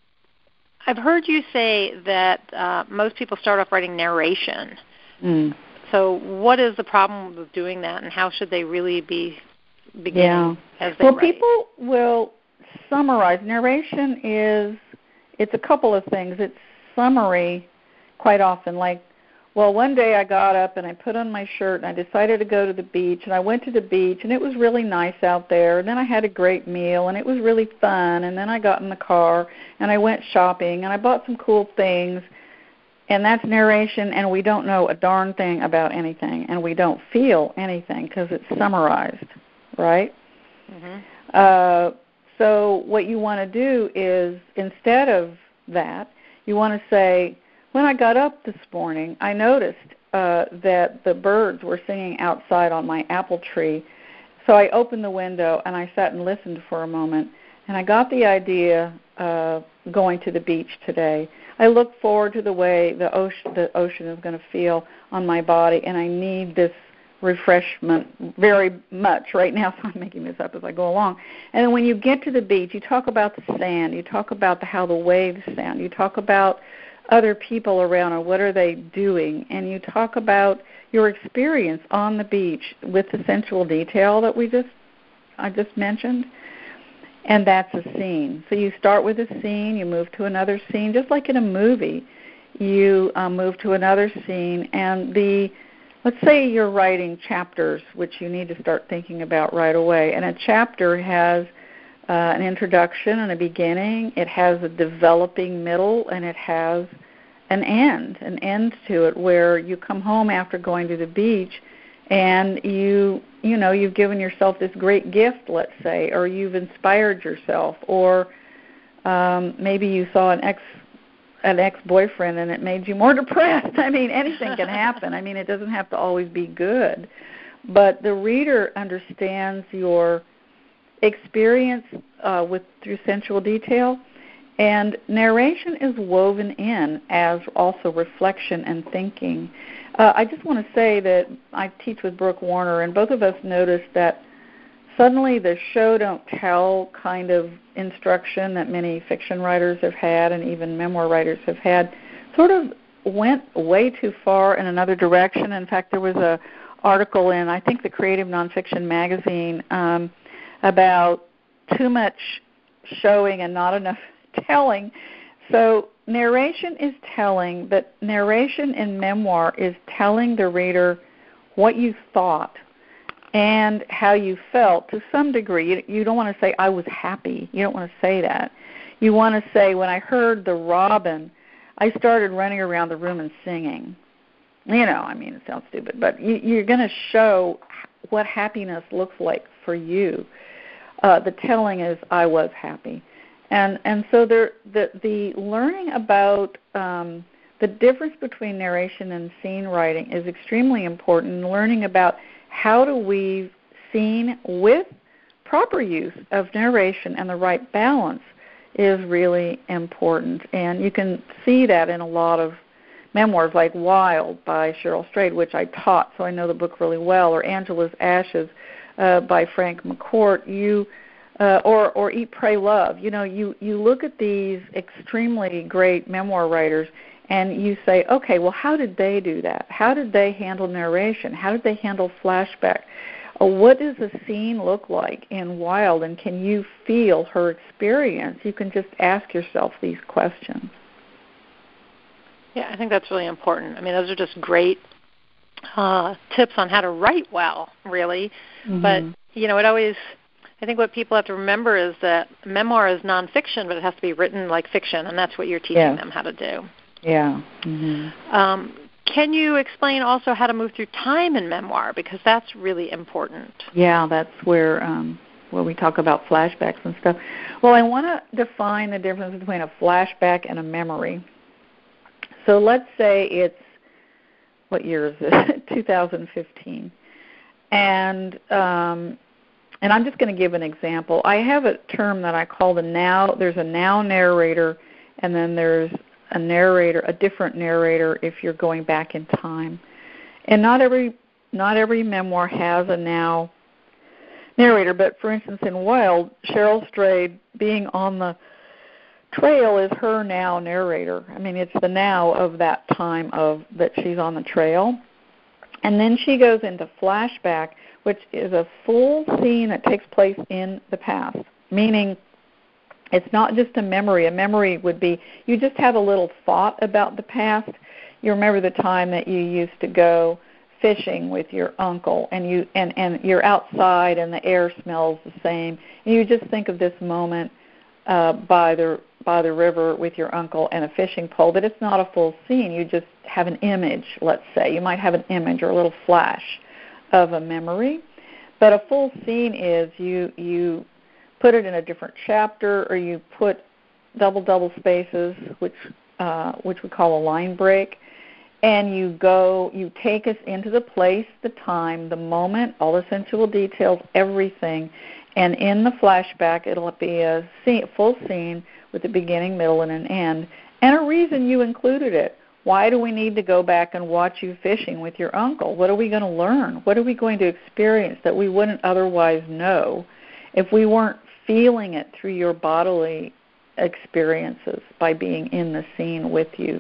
I've heard you say that uh, most people start off writing narration. Mm. So what is the problem with doing that, and how should they really be beginning yeah. as they well, write? People will summarize. Narration is, it's a couple of things. It's summary quite often, like, well, one day I got up and I put on my shirt and I decided to go to the beach, and I went to the beach and it was really nice out there, and then I had a great meal and it was really fun, and then I got in the car and I went shopping and I bought some cool things, and that's narration, and we don't know a darn thing about anything, and we don't feel anything because it's summarized, right? Mm-hmm. Uh, so what you want to do is, instead of that, you want to say, when I got up this morning, I noticed uh, that the birds were singing outside on my apple tree. So I opened the window and I sat and listened for a moment, and I got the idea of going to the beach today. I look forward to the way the ocean, the ocean is going to feel on my body, and I need this refreshment very much right now, so I'm making this up as I go along. And then when you get to the beach, you talk about the sand, you talk about the, how the waves sound, you talk about other people around and what are they doing, and you talk about your experience on the beach with the sensual detail that we just I just mentioned, and that's a scene. So you start with a scene, you move to another scene, just like in a movie. You uh, move to another scene, and the let's say you're writing chapters, which you need to start thinking about right away, and a chapter has Uh, an introduction and a beginning. It has a developing middle, and it has an end, an end to it, where you come home after going to the beach, and you, you know, you've given yourself this great gift, let's say, or you've inspired yourself, or um, maybe you saw an ex, an ex-boyfriend, and it made you more depressed. I mean, anything can happen. I mean, it doesn't have to always be good, but the reader understands your experience uh, with through sensual detail, and narration is woven in as also reflection and thinking. Uh, I just want to say that I teach with Brooke Warner, and both of us noticed that suddenly the show don't tell kind of instruction that many fiction writers have had and even memoir writers have had sort of went way too far in another direction. In fact, there was a article in, I think, the Creative Nonfiction magazine um, about too much showing and not enough telling. So narration is telling, but narration in memoir is telling the reader what you thought and how you felt to some degree. You, you don't want to say, I was happy. You don't want to say that. You want to say, when I heard the robin, I started running around the room and singing. You know, I mean, it sounds stupid, but you, you're going to show what happiness looks like for you. Uh, the telling is, I was happy. And and so there, the, the learning about um, the difference between narration and scene writing is extremely important. Learning about how to weave scene with proper use of narration and the right balance is really important. And you can see that in a lot of memoirs like Wild by Cheryl Strayed, which I taught, so I know the book really well, or Angela's Ashes uh, by Frank McCourt. You uh, or or Eat, Pray, Love. You know, you, you look at these extremely great memoir writers and you say, okay, well, how did they do that? How did they handle narration? How did they handle flashback? Uh, what does a scene look like in Wild, and can you feel her experience? You can just ask yourself these questions. Yeah, I think that's really important. I mean, those are just great uh, tips on how to write well, really. Mm-hmm. But, you know, it always, I think what people have to remember is that memoir is nonfiction, but it has to be written like fiction, and that's what you're teaching yeah. them how to do. Yeah. Mm-hmm. Um, can you explain also how to move through time in memoir, because that's really important? Yeah, that's where um, where we talk about flashbacks and stuff. Well, I want to define the difference between a flashback and a memory. So let's say it's, what year is it? two thousand fifteen. And um, and I'm just going to give an example. I have a term that I call the now. There's a now narrator, and then there's a narrator, a different narrator if you're going back in time. And not every not every memoir has a now narrator, but for instance in Wild, Cheryl Strayed being on the trail is her now narrator. I mean, it's the now of that time of that she's on the trail. And then she goes into flashback, which is a full scene that takes place in the past, meaning it's not just a memory. A memory would be you just have a little thought about the past. You remember the time that you used to go fishing with your uncle, and you and, and you're outside and the air smells the same, and you just think of this moment uh, by the by the river with your uncle and a fishing pole, but it's not a full scene. You just have an image, let's say. You might have an image or a little flash of a memory, but a full scene is you you put it in a different chapter, or you put double double spaces, which uh, which we call a line break, and you go, you take us into the place, the time, the moment, all the sensual details, everything, and in the flashback it'll be a scene, full scene with a beginning, middle, and an end, and a reason you included it. Why do we need to go back and watch you fishing with your uncle? What are we going to learn? What are we going to experience that we wouldn't otherwise know if we weren't feeling it through your bodily experiences by being in the scene with you?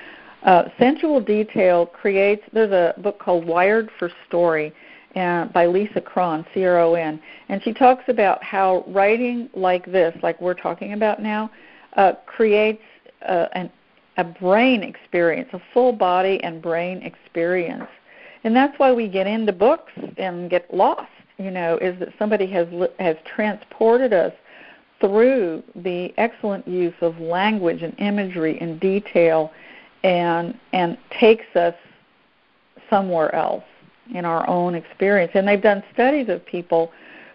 Uh, sensual detail creates, there's a book called Wired for Story uh, by Lisa Cron, C R O N, and she talks about how writing like this, like we're talking about now, uh, creates uh, an, a brain experience, a full body and brain experience. And that's why we get into books and get lost, you know, is that somebody has has transported us through the excellent use of language and imagery and detail, and and takes us somewhere else in our own experience. And they've done studies of people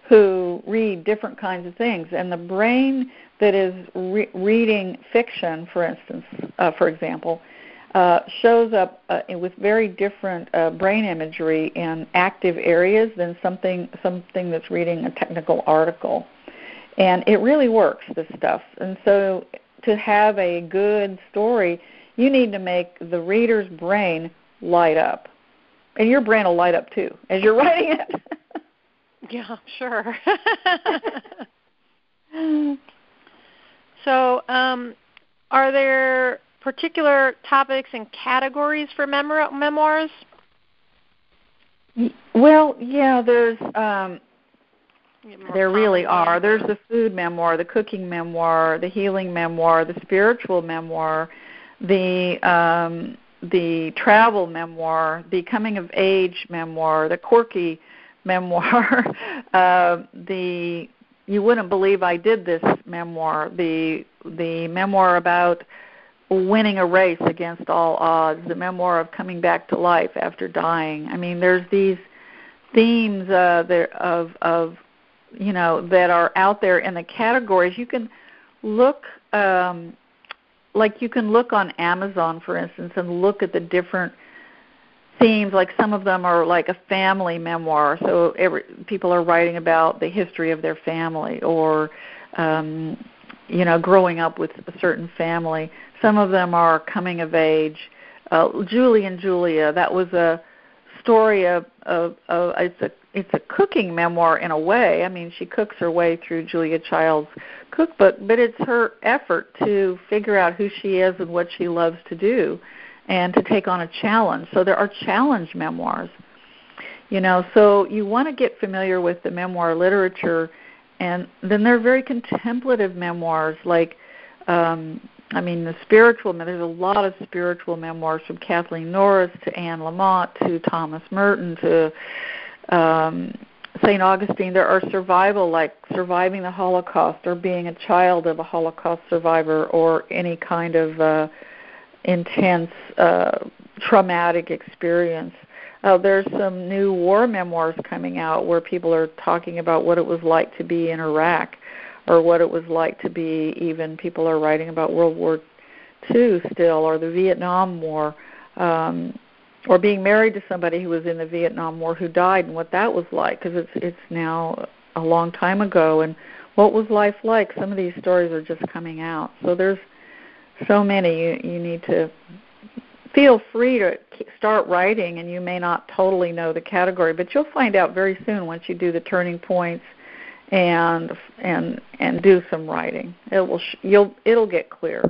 who read different kinds of things, and the brain that is re- reading fiction, for instance, uh, for example, uh, shows up uh, with very different uh, brain imagery in active areas than something something that's reading a technical article. And it really works, this stuff. And so to have a good story, you need to make the reader's brain light up. And your brain will light up, too, as you're writing it. Yeah, sure. So um, are there particular topics and categories for memor- memoirs? Well, yeah, there's um, there really are. There's the food memoir, the cooking memoir, the healing memoir, the spiritual memoir, the um, the travel memoir, the coming of age memoir, the quirky memoir, uh, the you wouldn't believe I did this memoir, the the memoir about winning a race against all odds, the memoir of coming back to life after dying. I mean, there's these themes uh, there of of you know that are out there in the categories. You can look. Um, Like you can look on Amazon, for instance, and look at the different themes. Like some of them are like a family memoir, so every, people are writing about the history of their family, or um, you know, growing up with a certain family. Some of them are coming of age. Uh, Julie and Julia, that was a story of, of, of it's a it's a cooking memoir in a way. I mean, she cooks her way through Julia Child's cookbook, but it's her effort to figure out who she is and what she loves to do, and to take on a challenge. So there are challenge memoirs, you know. So you want to get familiar with the memoir literature, and then there are very contemplative memoirs, like, um, I mean, the spiritual. There's a lot of spiritual memoirs, from Kathleen Norris to Anne Lamott to Thomas Merton to um, Saint Augustine. There are survival, like surviving the Holocaust, or being a child of a Holocaust survivor, or any kind of uh, intense uh, traumatic experience. Uh, there's some new war memoirs coming out where people are talking about what it was like to be in Iraq, or what it was like to be, even people are writing about World War Two still, or the Vietnam War, um, or being married to somebody who was in the Vietnam War who died, and what that was like, because it's it's now a long time ago, and what was life like? Some of these stories are just coming out. So there's so many. You, you need to feel free to start writing, and you may not totally know the category, but you'll find out very soon once you do the turning points and and and do some writing. It will sh- you'll it'll get clear.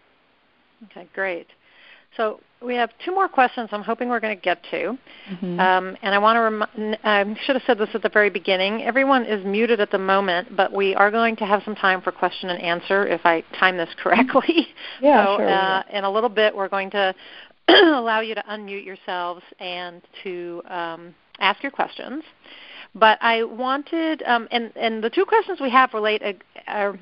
Okay, great. So we have two more questions I'm hoping we're going to get to. Mm-hmm. Um, and I want to rem- I should have said this at the very beginning. Everyone is muted at the moment, but we are going to have some time for question and answer if I time this correctly. Yeah, so sure. Uh, in a little bit, we're going to allow you to unmute yourselves and to um, ask your questions. But I wanted, um, and, and the two questions we have relate uh,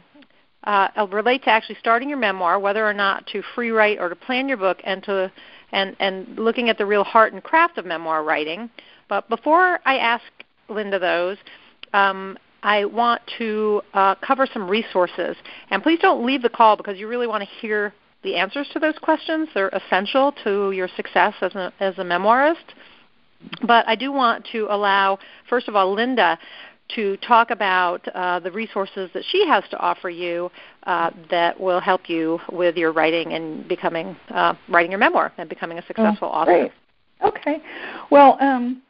uh, relate to actually starting your memoir, whether or not to free write or to plan your book, and to and, and looking at the real heart and craft of memoir writing. But before I ask Linda those, um, I want to uh, cover some resources. And please don't leave the call because you really want to hear the answers to those questions. They're essential to your success as a, as a memoirist. But I do want to allow, first of all, Linda to talk about uh, the resources that she has to offer you uh, that will help you with your writing and becoming uh, writing your memoir and becoming a successful oh, author. Great. Okay. Well, um,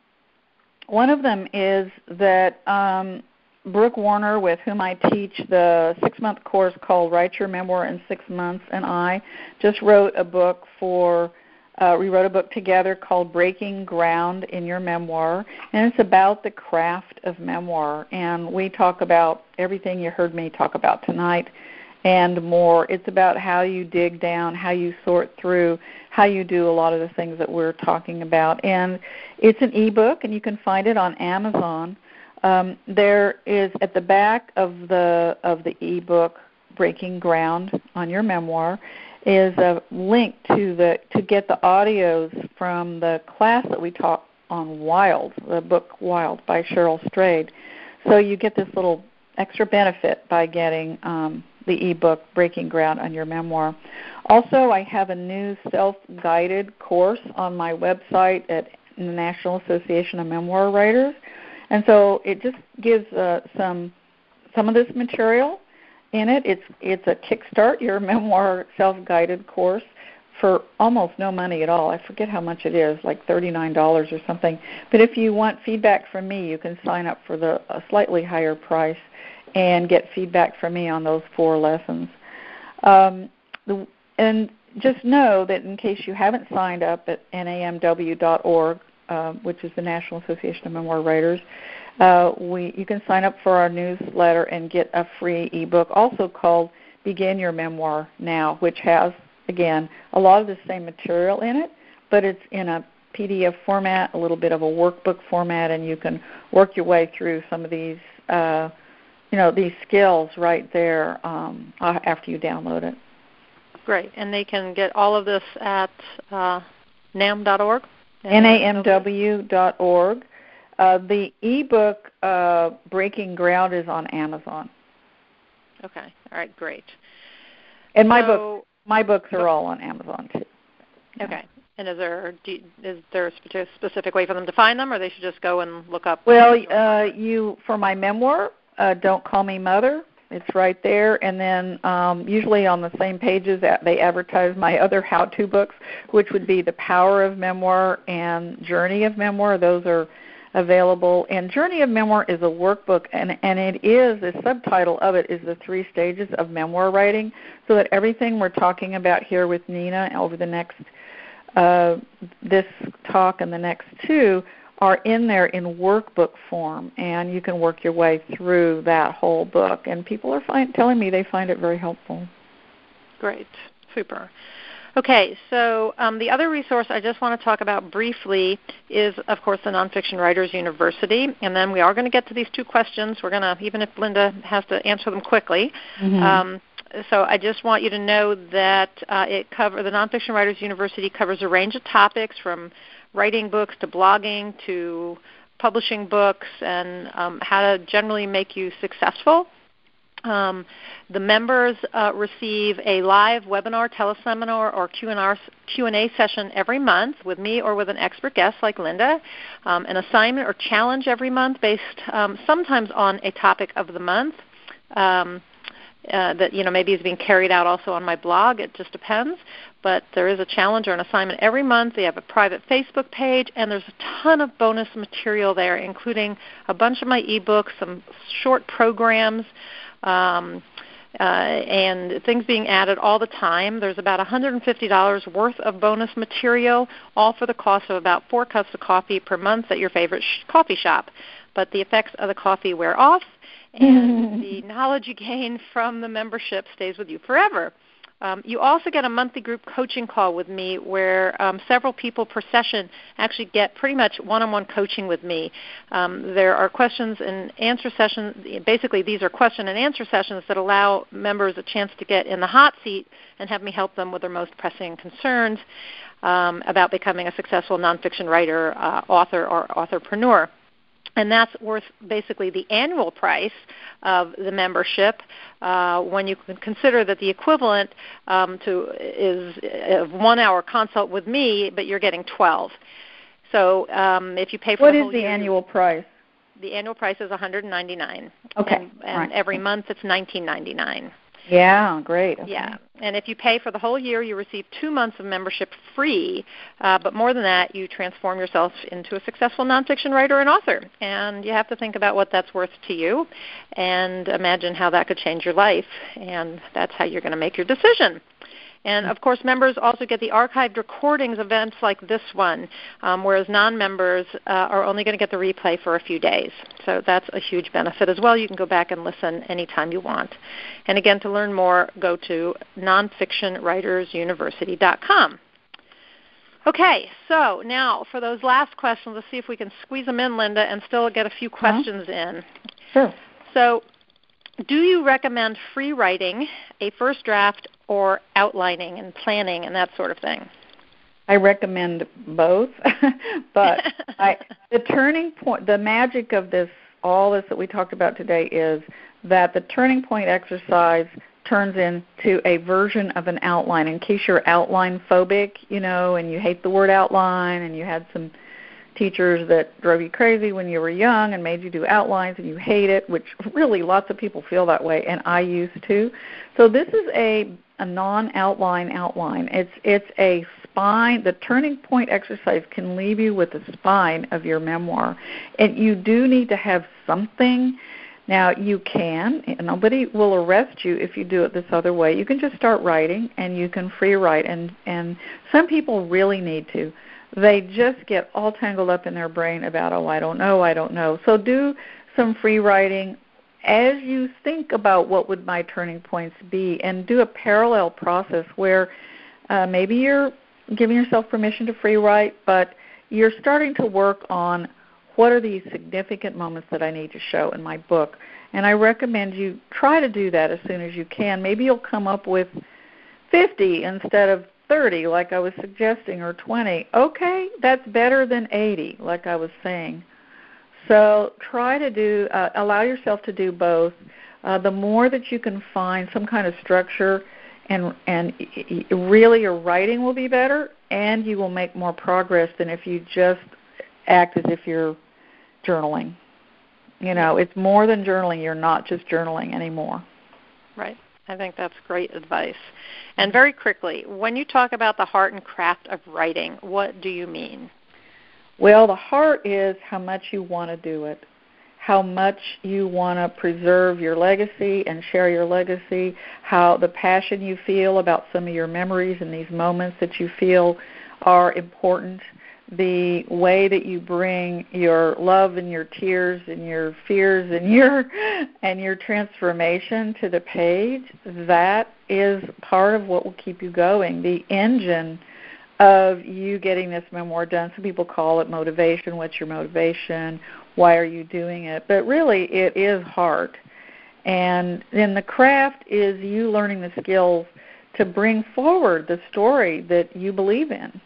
one of them is that um, Brooke Warner, with whom I teach the six-month course called Write Your Memoir in Six Months, and I just wrote a book for Uh, we wrote a book together called Breaking Ground in Your Memoir, and it's about the craft of memoir. And we talk about everything you heard me talk about tonight and more. It's about how you dig down, how you sort through, how you do a lot of the things that we're talking about. And it's an ebook, and you can find it on Amazon. Um, there is at the back of the of the ebook, Breaking Ground on Your Memoir, is a link to the to get the audios from the class that we taught on Wild, the book Wild by Cheryl Strayed. So you get this little extra benefit by getting um, the ebook Breaking Ground on Your Memoir. Also, I have a new self-guided course on my website at the National Association of Memoir Writers, and so it just gives uh, some some of this material in it. It's it's a Kickstart Your Memoir self-guided course for almost no money at all. I forget how much it is, like thirty-nine dollars or something. But if you want feedback from me, you can sign up for the a slightly higher price and get feedback from me on those four lessons. Um, the, and just know that in case you haven't signed up at N A M W dot org, uh, which is the National Association of Memoir Writers, Uh, we you can sign up for our newsletter and get a free ebook also called Begin Your Memoir Now, which has, again, a lot of the same material in it, but it's in a P D F format, a little bit of a workbook format, and you can work your way through some of these, uh, you know, these skills right there um, after you download it. Great. And they can get all of this at uh, N A M dot org? N A M W dot org. Uh, the ebook uh, Breaking Ground is on Amazon. Okay. All right. Great. And my so, book, my books are all on Amazon too. Yeah. Okay. And is there do you, is there a specific way for them to find them, or they should just go and look up? Well, uh, you for my memoir, uh, Don't Call Me Mother. It's right there, and then um, usually on the same pages that they advertise my other how-to books, which would be The Power of Memoir and Journey of Memoir. Those are available. And Journey of Memoir is a workbook, and, and it is, the subtitle of it is The Three Stages of Memoir Writing, so that everything we're talking about here with Nina over the next, uh, this talk and the next two are in there in workbook form, and you can work your way through that whole book. And people are find, telling me they find it very helpful. Great. Super. Okay, so um, the other resource I just want to talk about briefly is, of course, the Nonfiction Writers University, and then we are going to get to these two questions. We're going to, even if Linda has to answer them quickly. Mm-hmm. Um, so I just want you to know that uh, it cover the Nonfiction Writers University covers a range of topics from writing books to blogging to publishing books and um, how to generally make you successful Um, the members uh, receive a live webinar, teleseminar, or Q and R, Q and A session every month with me or with an expert guest like Linda, um, an assignment or challenge every month based um, sometimes on a topic of the month um, uh, that you know maybe is being carried out also on my blog. It just depends. But there is a challenge or an assignment every month. They have a private Facebook page, and there's a ton of bonus material there, including a bunch of my ebooks, some short programs, Um, uh, and things being added all the time. There's about one hundred fifty dollars worth of bonus material, all for the cost of about four cups of coffee per month at your favorite sh- coffee shop. But the effects of the coffee wear off, and the knowledge you gain from the membership stays with you forever. Um, you also get a monthly group coaching call with me where um, several people per session actually get pretty much one-on-one coaching with me. Um, there are questions and answer sessions. Basically, these are question and answer sessions that allow members a chance to get in the hot seat and have me help them with their most pressing concerns um, about becoming a successful nonfiction writer, uh, author, or authorpreneur. And that's worth basically the annual price of the membership uh, when you can consider that the equivalent um, to is a one-hour consult with me, but you're getting twelve. So um, if you pay for what the is whole the year, annual price? The annual price is one hundred ninety-nine dollars. Okay. And, and right. every month it's nineteen ninety-nine. Yeah, great. Okay. Yeah, and if you pay for the whole year, you receive two months of membership free. Uh, but more than that, you transform yourself into a successful nonfiction writer and author. And you have to think about what that's worth to you and imagine how that could change your life. And that's how you're going to make your decision. And, of course, members also get the archived recordings of events like this one, um, whereas non-members uh, are only going to get the replay for a few days. So that's a huge benefit as well. You can go back and listen anytime you want. And, again, to learn more, go to nonfiction writers university dot com. Okay, so now for those last questions, let's see if we can squeeze them in, Linda, and still get a few questions uh-huh. in. Sure. So do you recommend free writing, a first draft, or outlining and planning and that sort of thing? I recommend both, but I, the turning point, the magic of this, all this that we talked about today is that the turning point exercise turns into a version of an outline. In case you're outline phobic, you know, and you hate the word outline, and you had some teachers that drove you crazy when you were young and made you do outlines and you hate it, which really lots of people feel that way, and I used to. So this is a, a non-outline outline. It's it's a spine. The turning point exercise can leave you with the spine of your memoir. And you do need to have something. Now, you can. Nobody will arrest you if you do it this other way. You can just start writing, and you can free write. And, and some people really need to. They just get all tangled up in their brain about, oh, I don't know, I don't know. So do some free writing as you think about what would my turning points be, and do a parallel process where uh, maybe you're giving yourself permission to free write, but you're starting to work on what are these significant moments that I need to show in my book. And I recommend you try to do that as soon as you can. Maybe you'll come up with fifty instead of thirty, like I was suggesting, or twenty. Okay, that's better than eighty, like I was saying. So try to do, uh, allow yourself to do both. Uh, the more that you can find some kind of structure, and and really your writing will be better, and you will make more progress than if you just act as if you're journaling. You know, it's more than journaling. You're not just journaling anymore. Right. I think that's great advice. And very quickly, when you talk about the heart and craft of writing, what do you mean? Well, the heart is how much you want to do it, how much you want to preserve your legacy and share your legacy, how the passion you feel about some of your memories and these moments that you feel are important, the way that you bring your love and your tears and your fears and your and your transformation to the page. That is part of what will keep you going, the engine of you getting this memoir done. Some people call it motivation. What's your motivation? Why are you doing it? But really, it is heart. And then the craft is you learning the skills to bring forward the story that you believe in.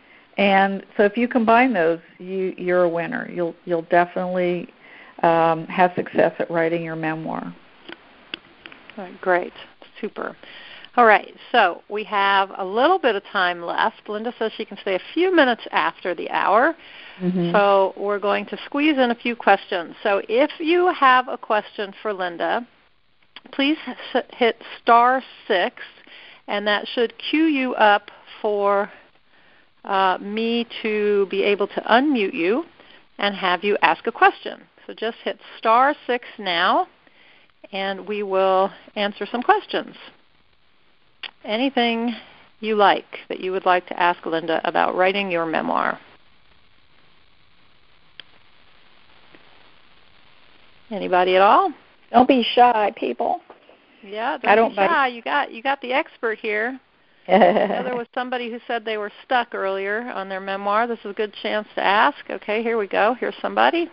And so if you combine those, you, you're a winner. You'll you'll definitely um, have success at writing your memoir. All right, great. Super. All right, so we have a little bit of time left. Linda says she can stay a few minutes after the hour. Mm-hmm. So we're going to squeeze in a few questions. So if you have a question for Linda, please hit star six, and that should cue you up for uh, me to be able to unmute you and have you ask a question. So just hit star six now, and we will answer some questions. Anything you like that you would like to ask Linda about writing your memoir? Anybody at all? Don't be shy, people. Yeah, don't, I don't be shy. You got you got the expert here. I know there was somebody who said they were stuck earlier on their memoir. This is a good chance to ask. Okay, here we go. Here's somebody.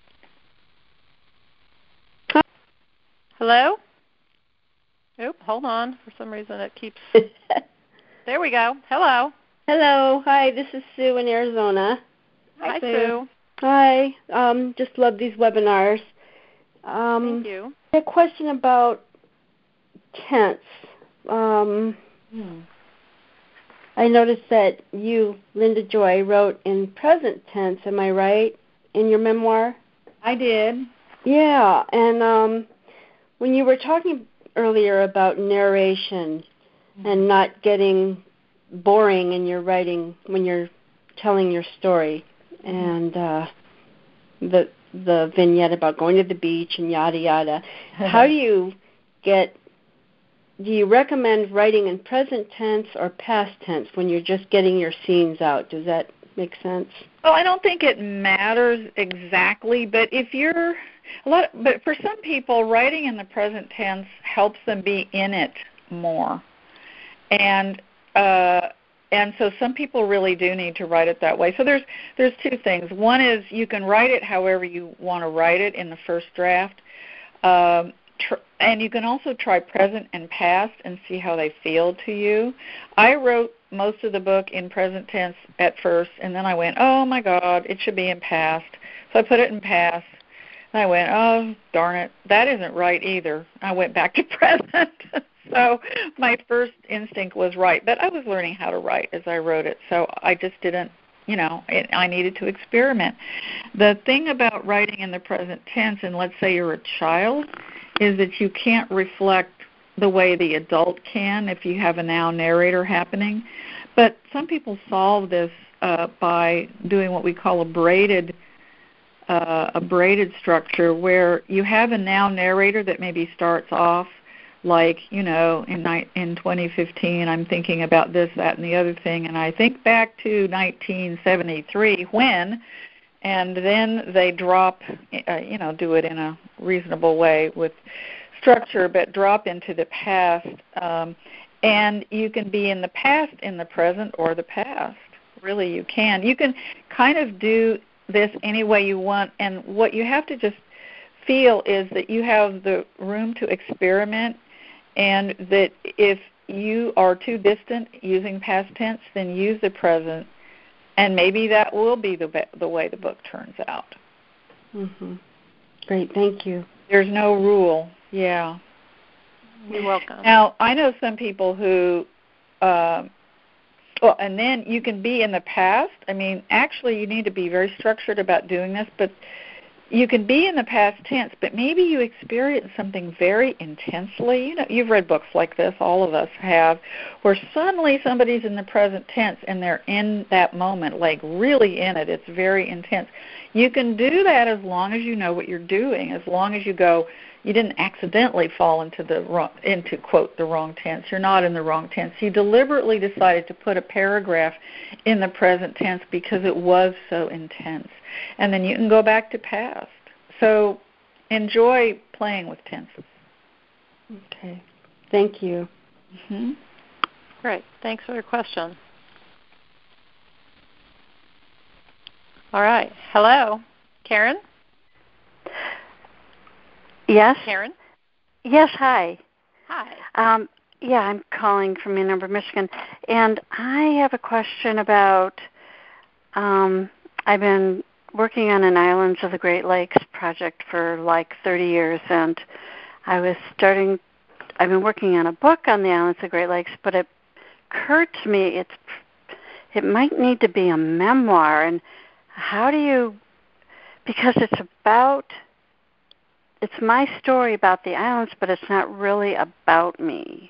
Hello? Oop, hold on. For some reason it keeps... There we go. Hello. Hello. Hi, this is Sue in Arizona. Hi, Hi Sue. Sue. Hi. Um, just love these webinars. Um, Thank you. A question about tense. Um, hmm. I noticed that you, Linda Joy, wrote in present tense. Am I right, in your memoir? I did. Yeah, and um, when you were talking earlier about narration mm-hmm. and not getting boring in your writing when you're telling your story, mm-hmm. and uh, the the vignette about going to the beach and yada yada. How do you get? Do you recommend writing in present tense or past tense when you're just getting your scenes out? Does that make sense? Well, I don't think it matters exactly, but if you're a lot, but for some people, writing in the present tense helps them be in it more, and. Uh, And so some people really do need to write it that way. So there's there's two things. One is you can write it however you want to write it in the first draft, um, tr- and you can also try present and past and see how they feel to you. I wrote most of the book in present tense at first, and then I went, oh, my God, it should be in past. So I put it in past, and I went, oh, darn it, that isn't right either. I went back to present. So my first instinct was right, but I was learning how to write as I wrote it, so I just didn't, you know, it, I needed to experiment. The thing about writing in the present tense, and let's say you're a child, is that you can't reflect the way the adult can if you have a now narrator happening. But some people solve this uh, by doing what we call a braided uh, a braided structure, where you have a now narrator that maybe starts off like, you know, in in twenty fifteen, I'm thinking about this, that, and the other thing, and I think back to nineteen seventy-three when, and then they drop, uh, you know, do it in a reasonable way with structure, but drop into the past, um, and you can be in the past, in the present, or the past. Really, you can. You can kind of do this any way you want, and what you have to just feel is that you have the room to experiment, and that if you are too distant using past tense, then use the present, and maybe that will be the be- the way the book turns out. Mm-hmm. Great, thank you. There's no rule. Yeah. You're welcome. Now, I know some people who, uh, well, and then you can be in the past. I mean, actually, you need to be very structured about doing this, but you can be in the past tense, but maybe you experience something very intensely. You know, you've read books like this, all of us have, where suddenly somebody's in the present tense and they're in that moment, like really in it. It's very intense. You can do that as long as you know what you're doing, as long as you go, you didn't accidentally fall into the wrong, into, quote, the wrong tense. You're not in the wrong tense. You deliberately decided to put a paragraph in the present tense because it was so intense. And then you can go back to past. So enjoy playing with tenses. Okay. Thank you. Mm-hmm. Great. Thanks for your question. All right. Hello. Karen? Yes. Karen? Yes, hi. Hi. Um, yeah, I'm calling from Ann Arbor, Michigan, and I have a question about, um, I've been working on an Islands of the Great Lakes project for like thirty years, and I was starting, I've been working on a book on the islands of the Great Lakes, but it occurred to me it's it might need to be a memoir. And how do you, because it's about, it's my story about the islands, but it's not really about me.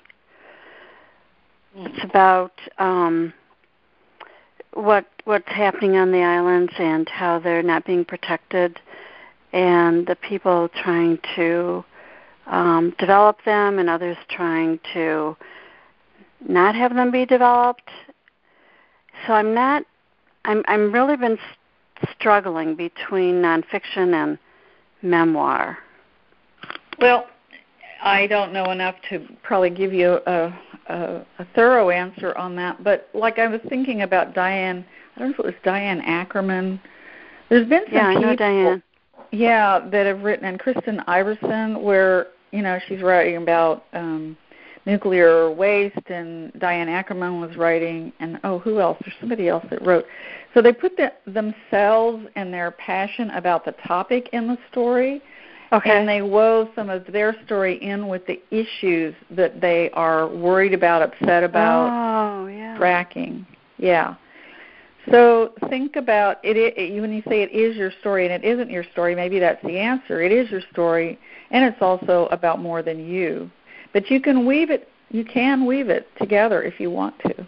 It's about um, what what's happening on the islands and how they're not being protected, and the people trying to um, develop them, and others trying to not have them be developed. So I'm not. I'm I'm really been struggling between nonfiction and memoir. Well, I don't know enough to probably give you a, a, a thorough answer on that, but like I was thinking about Diane, I don't know if it was Diane Ackerman. There's been some yeah, I people, know Diane. Yeah, that have written, and Kristen Iverson, where you know she's writing about um, nuclear waste, and Diane Ackerman was writing, and oh, who else? There's somebody else that wrote. So they put the, themselves and their passion about the topic in the story. Okay. And they wove some of their story in with the issues that they are worried about, upset about, oh, yeah. tracking. Yeah. So think about it, it. When you say it is your story and it isn't your story, maybe that's the answer. It is your story, and it's also about more than you. But you can weave it. You can weave it together if you want to.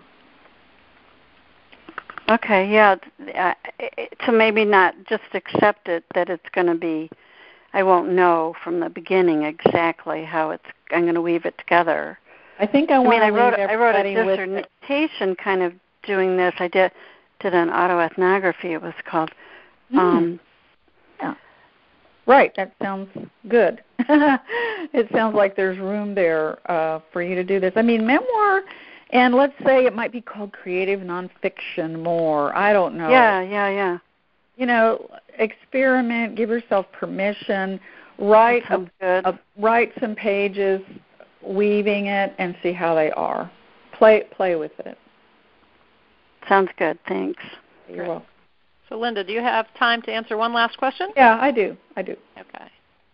Okay. Yeah. Uh, so maybe not just accept it that it's going to be. I won't know from the beginning exactly how it's. I'm going to weave it together. I think I want I mean, to I wrote. leave I wrote a with dissertation, kind of doing this. I did did an autoethnography. It was called. Mm. Um, yeah. Right. That sounds good. It sounds like there's room there uh, for you to do this. I mean, memoir, and let's say it might be called creative nonfiction more. I don't know. Yeah. Yeah. Yeah. You know, experiment, give yourself permission, write a, a, write some pages, weaving it, and see how they are. Play play with it. Sounds good. Thanks. You're welcome. So, Linda, do you have time to answer one last question? Yeah, I do. I do. Okay.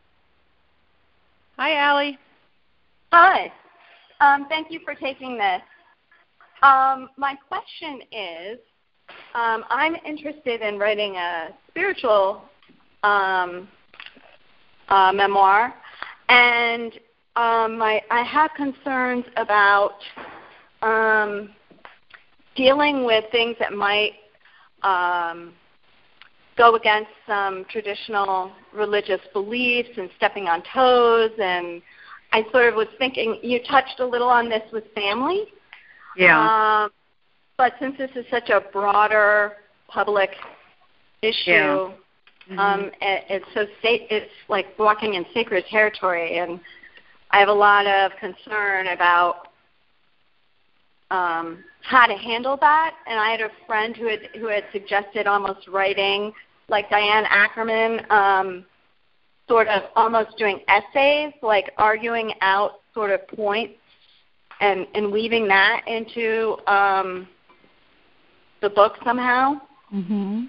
Hi, Allie. Hi. Um, thank you for taking this. Um, my question is, Um, I'm interested in writing a spiritual um, uh, memoir, and um, my, I have concerns about um, dealing with things that might um, go against some traditional religious beliefs and stepping on toes. And I sort of was thinking, you touched a little on this with family. Yeah. Um, But since this is such a broader public issue, yeah. mm-hmm. um, it, it's so sa- it's like walking in sacred territory, and I have a lot of concern about um, how to handle that. And I had a friend who had who had suggested almost writing like Diane Ackerman, um, sort of almost doing essays, like arguing out sort of points and, and weaving that into um, the book somehow? Mm-hmm.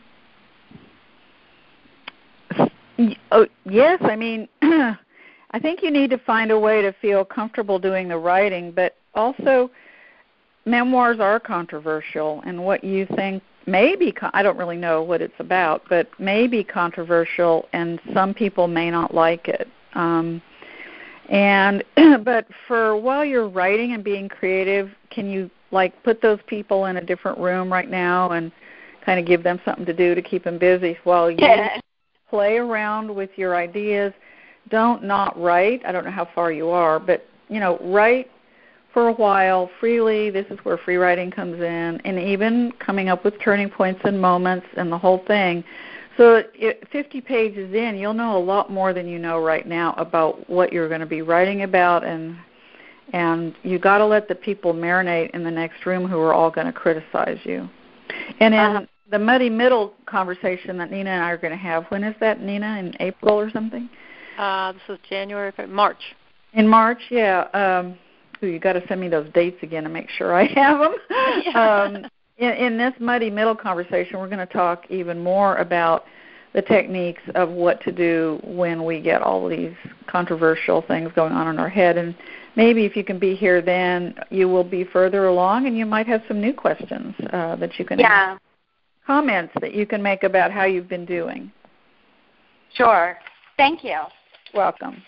Oh, yes, I mean, I think you need to find a way to feel comfortable doing the writing, but also memoirs are controversial, and what you think may be, I don't really know what it's about, but may be controversial, and some people may not like it. Um, and but for while you're writing and being creative, can you like put those people in a different room right now and kind of give them something to do to keep them busy while you yeah. play around with your ideas? Don't not write. I don't know how far you are, but, you know, write for a while freely. This is where free writing comes in, and even coming up with turning points and moments and the whole thing. So it, fifty pages in, you'll know a lot more than you know right now about what you're going to be writing about, and and you got to let the people marinate in the next room who are all going to criticize you. And in uh-huh. the muddy middle conversation that Nina and I are going to have, when is that, Nina? In April or something? Uh, this is January, March. In March, yeah. Um, ooh, you got to send me those dates again to make sure I have them. Yeah. um, in, in this muddy middle conversation, we're going to talk even more about the techniques of what to do when we get all these controversial things going on in our head. And maybe if you can be here then, you will be further along and you might have some new questions uh, that you can yeah. ask. Comments that you can make about how you've been doing. Sure. Thank you. Welcome.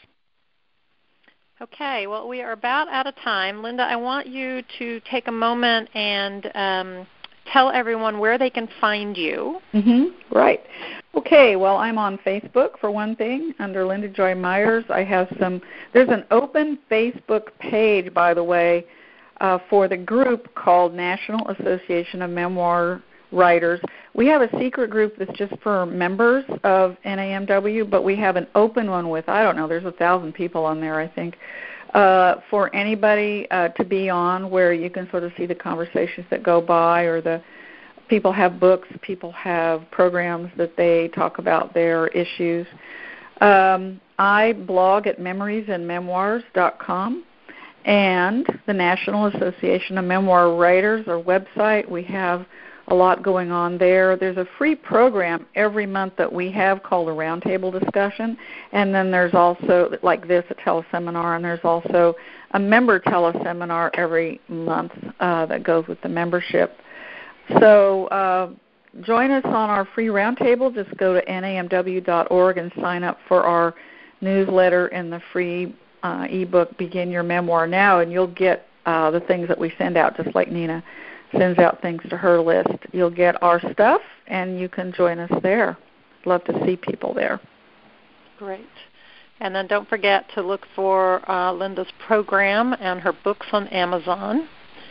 Okay, well, we are about out of time. Linda, I want you to take a moment and um, tell everyone where they can find you. Mm-hmm. Right. Okay, well, I'm on Facebook, for one thing, under Linda Joy Myers. I have some, there's an open Facebook page, by the way, uh, for the group called National Association of Memoir Writers. We have a secret group that's just for members of N A M W, but we have an open one with, I don't know, there's a thousand people on there, I think, uh, for anybody uh, to be on, where you can sort of see the conversations that go by, or the people have books, people have programs that they talk about their issues. Um, I blog at memories and memoirs dot com, and the National Association of Memoir Writers, our website, we have a lot going on there. There's a free program every month that we have called a roundtable discussion, and then there's also, like this, a teleseminar, and there's also a member teleseminar every month uh, that goes with the membership. So uh, join us on our free roundtable. Just go to N A M W dot org and sign up for our newsletter and the free uh, ebook, Begin Your Memoir Now, and you'll get uh, the things that we send out, just like Nina sends out things to her list. You'll get our stuff, and you can join us there. Love to see people there. Great. And then don't forget to look for uh, Linda's program and her books on Amazon.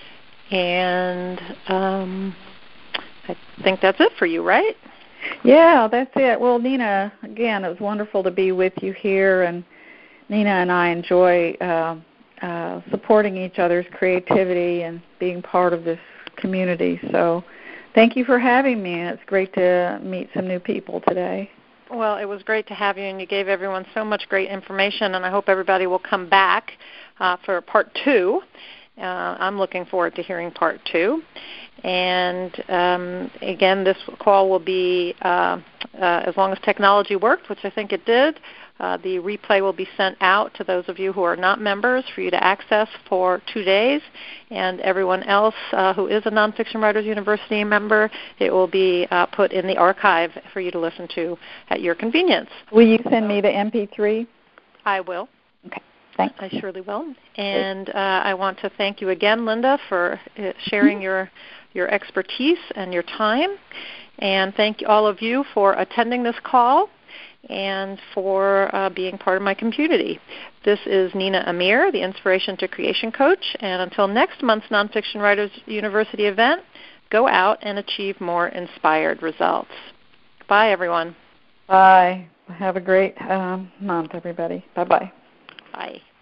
And um, I think that's it for you, right? Yeah, that's it. Well, Nina, again, it was wonderful to be with you here, and Nina and I enjoy uh, uh, supporting each other's creativity and being part of this community. So thank you for having me. It's great to meet some new people today. Well, it was great to have you, and you gave everyone so much great information, and I hope everybody will come back uh, for part two. Uh, I'm looking forward to hearing part two. And um, again, this call will be, uh, uh, as long as technology worked, which I think it did, uh, the replay will be sent out to those of you who are not members for you to access for two days. And everyone else uh, who is a Nonfiction Writers University member, it will be uh, put in the archive for you to listen to at your convenience. Will you send me the M P three? I will. Okay. Thanks. I surely will. And uh, I want to thank you again, Linda, for uh, sharing your your expertise and your time. And thank all of you for attending this call and for uh, being part of my community. This is Nina Amir, the Inspiration to Creation Coach. And until next month's Nonfiction Writers University event, go out and achieve more inspired results. Bye, everyone. Bye. Have a great um, month, everybody. Bye-bye. Bye.